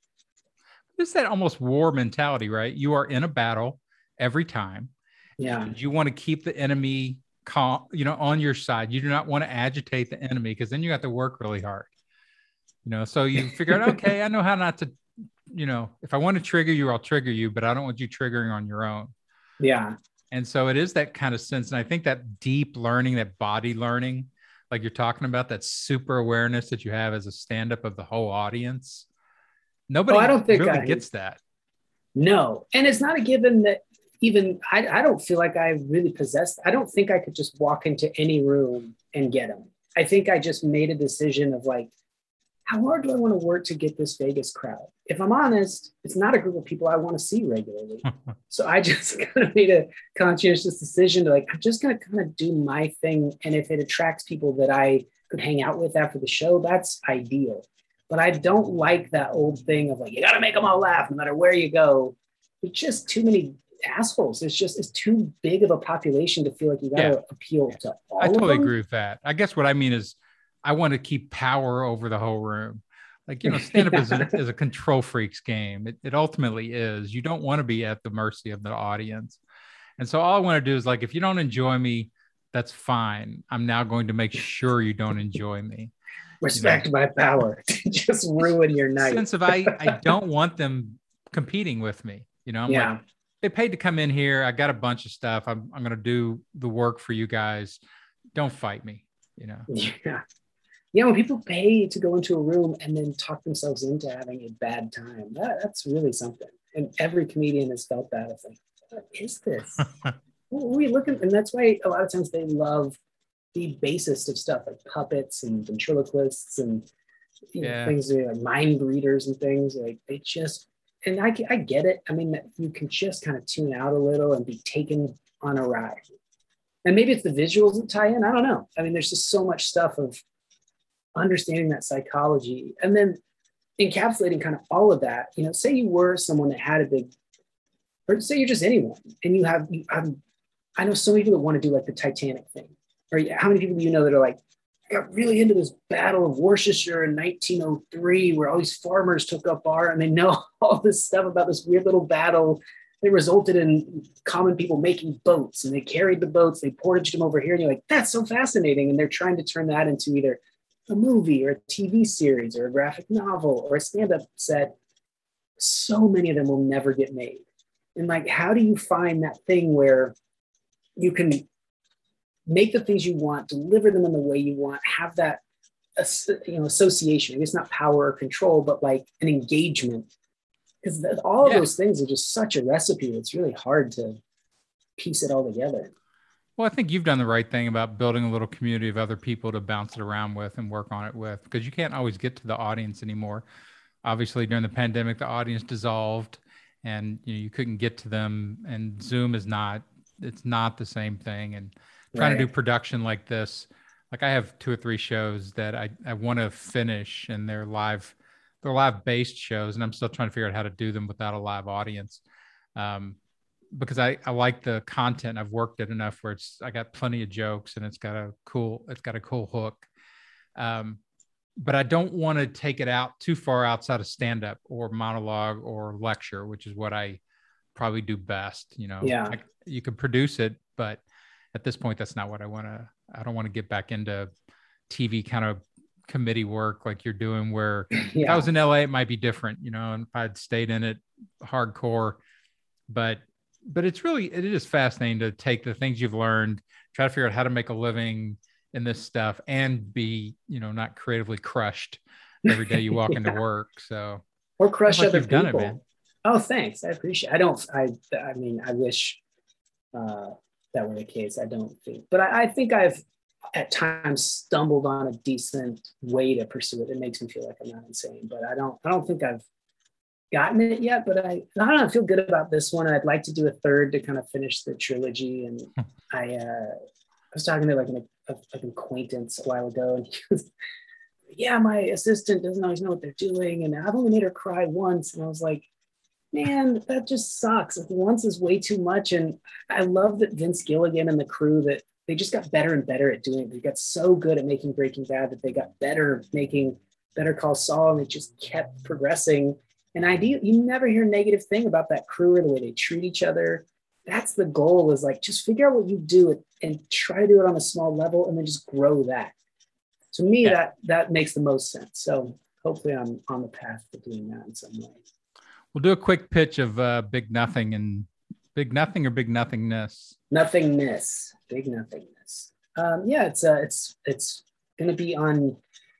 It's that almost war mentality, right? You are in a battle every time. Yeah. You want to keep the enemy calm, you know, on your side. You do not want to agitate the enemy, because then you have to work really hard. You know, so you figure out, okay, I know how not to, you know, if I want to trigger you, I'll trigger you, but I don't want you triggering on your own. Yeah. And so it is that kind of sense. And I think that deep learning, that body learning, like you're talking about, that super awareness that you have as a stand-up of the whole audience. Nobody oh, I don't think really I, gets that. No. And it's not a given that even, I, I don't feel like I really possess, I don't think I could just walk into any room and get them. I think I just made a decision of like, how hard do I want to work to get this Vegas crowd? If I'm honest, it's not a group of people I want to see regularly. So I just kind of made a conscientious decision to like, I'm just going to kind of do my thing. And if it attracts people that I could hang out with after the show, that's ideal. But I don't like that old thing of like, you got to make them all laugh no matter where you go. It's just too many assholes. It's just, it's too big of a population to feel like you got to yeah. appeal to all I totally of them. agree with that. I guess what I mean is I want to keep power over the whole room. Like, you know, stand-up Yeah. is, a, is a control freaks game. It, it ultimately is. You don't want to be at the mercy of the audience. And so all I want to do is like, if you don't enjoy me, that's fine. I'm now going to make sure you don't enjoy me. Respect you know? my power to just ruin your night. Sense of I, I don't want them competing with me. You know, I'm yeah. like, they paid to come in here. I got a bunch of stuff. I'm, I'm going to do the work for you guys. Don't fight me, you know? Yeah. Yeah. When people pay to go into a room and then talk themselves into having a bad time, that, that's really something. And every comedian has felt that. It's like, what is this? What are we looking? And that's why a lot of times they love the basest of stuff like puppets and ventriloquists and you know, yeah. things like mind readers and things. Like they just, and I, I get it. I mean, you can just kind of tune out a little and be taken on a ride. And maybe it's the visuals that tie in. I don't know. I mean, there's just so much stuff of understanding that psychology and then encapsulating kind of all of that. You know, say you were someone that had a big, or say you're just anyone and you have, you have I know so many people that want to do like the Titanic thing. Or how many people do you know that are like, I got really into this Battle of Worcestershire in nineteen oh three where all these farmers took up our, and they know all this stuff about this weird little battle that resulted in common people making boats, and they carried the boats, they portaged them over here, and you're like, that's so fascinating. And they're trying to turn that into either a movie or a T V series or a graphic novel or a stand-up set. So many of them will never get made. And like, how do you find that thing where you can make the things you want, deliver them in the way you want, have that you know, association. It's not power or control, but like an engagement. Because all of yeah. those things are just such a recipe. It's really hard to piece it all together. Well, I think you've done the right thing about building a little community of other people to bounce it around with and work on it with, because you can't always get to the audience anymore. Obviously, during the pandemic, the audience dissolved and you know, you couldn't get to them, and Zoom is not, it's not the same thing. And trying right. to do production like this, like I have two or three shows that I, I want to finish, and they're live, they're live based shows. And I'm still trying to figure out how to do them without a live audience. Um, because I, I like the content. I've worked it enough where it's, I got plenty of jokes and it's got a cool, it's got a cool hook. Um, but I don't want to take it out too far outside of stand-up or monologue or lecture, which is what I probably do best. You know, yeah. I, you can produce it, but at this point, that's not what I want to, I don't want to get back into T V kind of committee work like you're doing, where yeah. if I was in L A, it might be different, you know, and if I'd stayed in it hardcore, but, but it's really, it is fascinating to take the things you've learned, try to figure out how to make a living in this stuff and be, you know, not creatively crushed every day you walk yeah. into work. So, or crush like other you've people. Done it, man. Oh, thanks. I appreciate it. I don't, I, I mean, I wish, uh, that were the case. I don't think, but I, I think I've at times stumbled on a decent way to pursue it. It makes me feel like I'm not insane, but I don't, I don't think I've gotten it yet, but I, I don't know, I feel good about this one. I'd like to do a third to kind of finish the trilogy. And I, uh, I was talking to like an, a, an acquaintance a while ago, and he was, yeah, my assistant doesn't always know what they're doing. And I've only made her cry once. And I was like, man, that just sucks. Like, once is way too much. And I love that Vince Gilligan and the crew, that they just got better and better at doing it. They got so good at making Breaking Bad that they got better making Better Call Saul, and it just kept progressing. And I do, you never hear a negative thing about that crew or the way they treat each other. That's the goal, is like, just figure out what you do and try to do it on a small level and then just grow that. To me, yeah. that that makes the most sense. So hopefully I'm on the path to doing that in some way. We'll do a quick pitch of uh, Big Nothing and Big Nothing or Big Nothingness. Nothingness, Big Nothingness. Um, yeah, it's uh, it's it's going to be on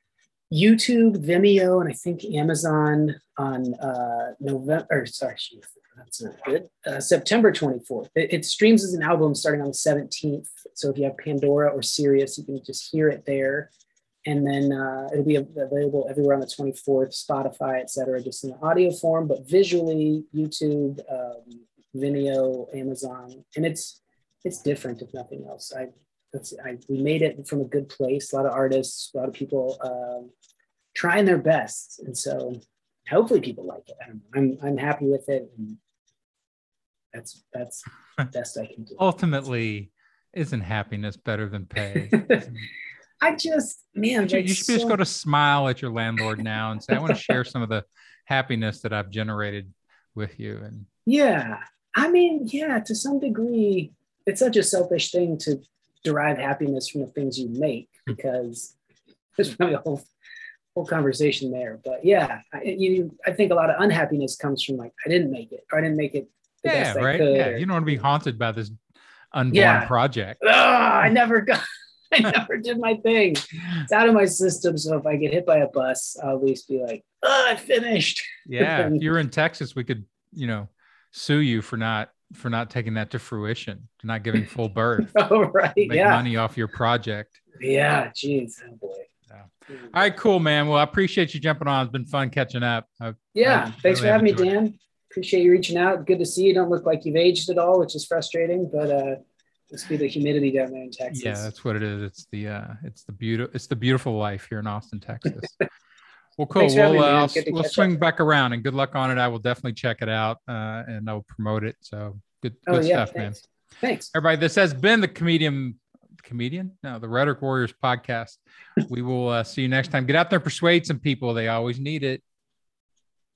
YouTube, Vimeo, and I think Amazon on uh, November. Or sorry, that's not good. Uh, September twenty-fourth. It, it streams as an album starting on the seventeenth. So if you have Pandora or Sirius, you can just hear it there. And then uh, it'll be available everywhere on the twenty-fourth, Spotify, et cetera, just in the audio form, but visually, YouTube, um, Vimeo, Amazon. And it's it's different, if nothing else. I, that's, I we made it from a good place. A lot of artists, a lot of people um, trying their best. And so hopefully people like it. I don't know. I'm, I'm happy with it. And that's, that's the best I can do. Ultimately, isn't happiness better than pay? I just, man, You, like you should just so, go to smile at your landlord now and say, I want to share some of the happiness that I've generated with you. And yeah. I mean, yeah, to some degree, it's such a selfish thing to derive happiness from the things you make because there's probably a whole whole conversation there. But yeah, I, you, I think a lot of unhappiness comes from like I didn't make it, or I didn't make it the yeah, best I right. could, Yeah. or You don't want to be haunted by this unborn yeah, project. oh, I never got, I never did my thing. It's out of my system. So if I get hit by a bus, I'll at least be like, oh, I finished. Yeah. then, If you're in Texas, we could, you know, sue you for not for not taking that to fruition, to not giving full birth. oh right, Make yeah, money off your project. yeah. Geez, oh boy. Yeah. All right, cool, man. Well, I appreciate you jumping on. It's been fun catching up. I, Yeah, I thanks really for have having me, enjoyed it. Dan. Appreciate you reaching out. Good to see you. Don't look like you've aged at all, which is frustrating, but uh must be the humidity down there in Texas. Yeah, that's what it is. It's the uh, it's the beautiful it's the beautiful life here in Austin, Texas. Well, cool. Thanks for having We'll me, uh, man. I'll, Good to we'll catch swing up. back around and good luck on it. I will definitely check it out uh, and I'll promote it. So good, Oh good yeah, stuff, man. thanks. Thanks. Everybody, this has been the comedian, comedian, no, the Rhetoric Warriors podcast. We will uh, see you next time. Get out there, persuade some people. They always need it.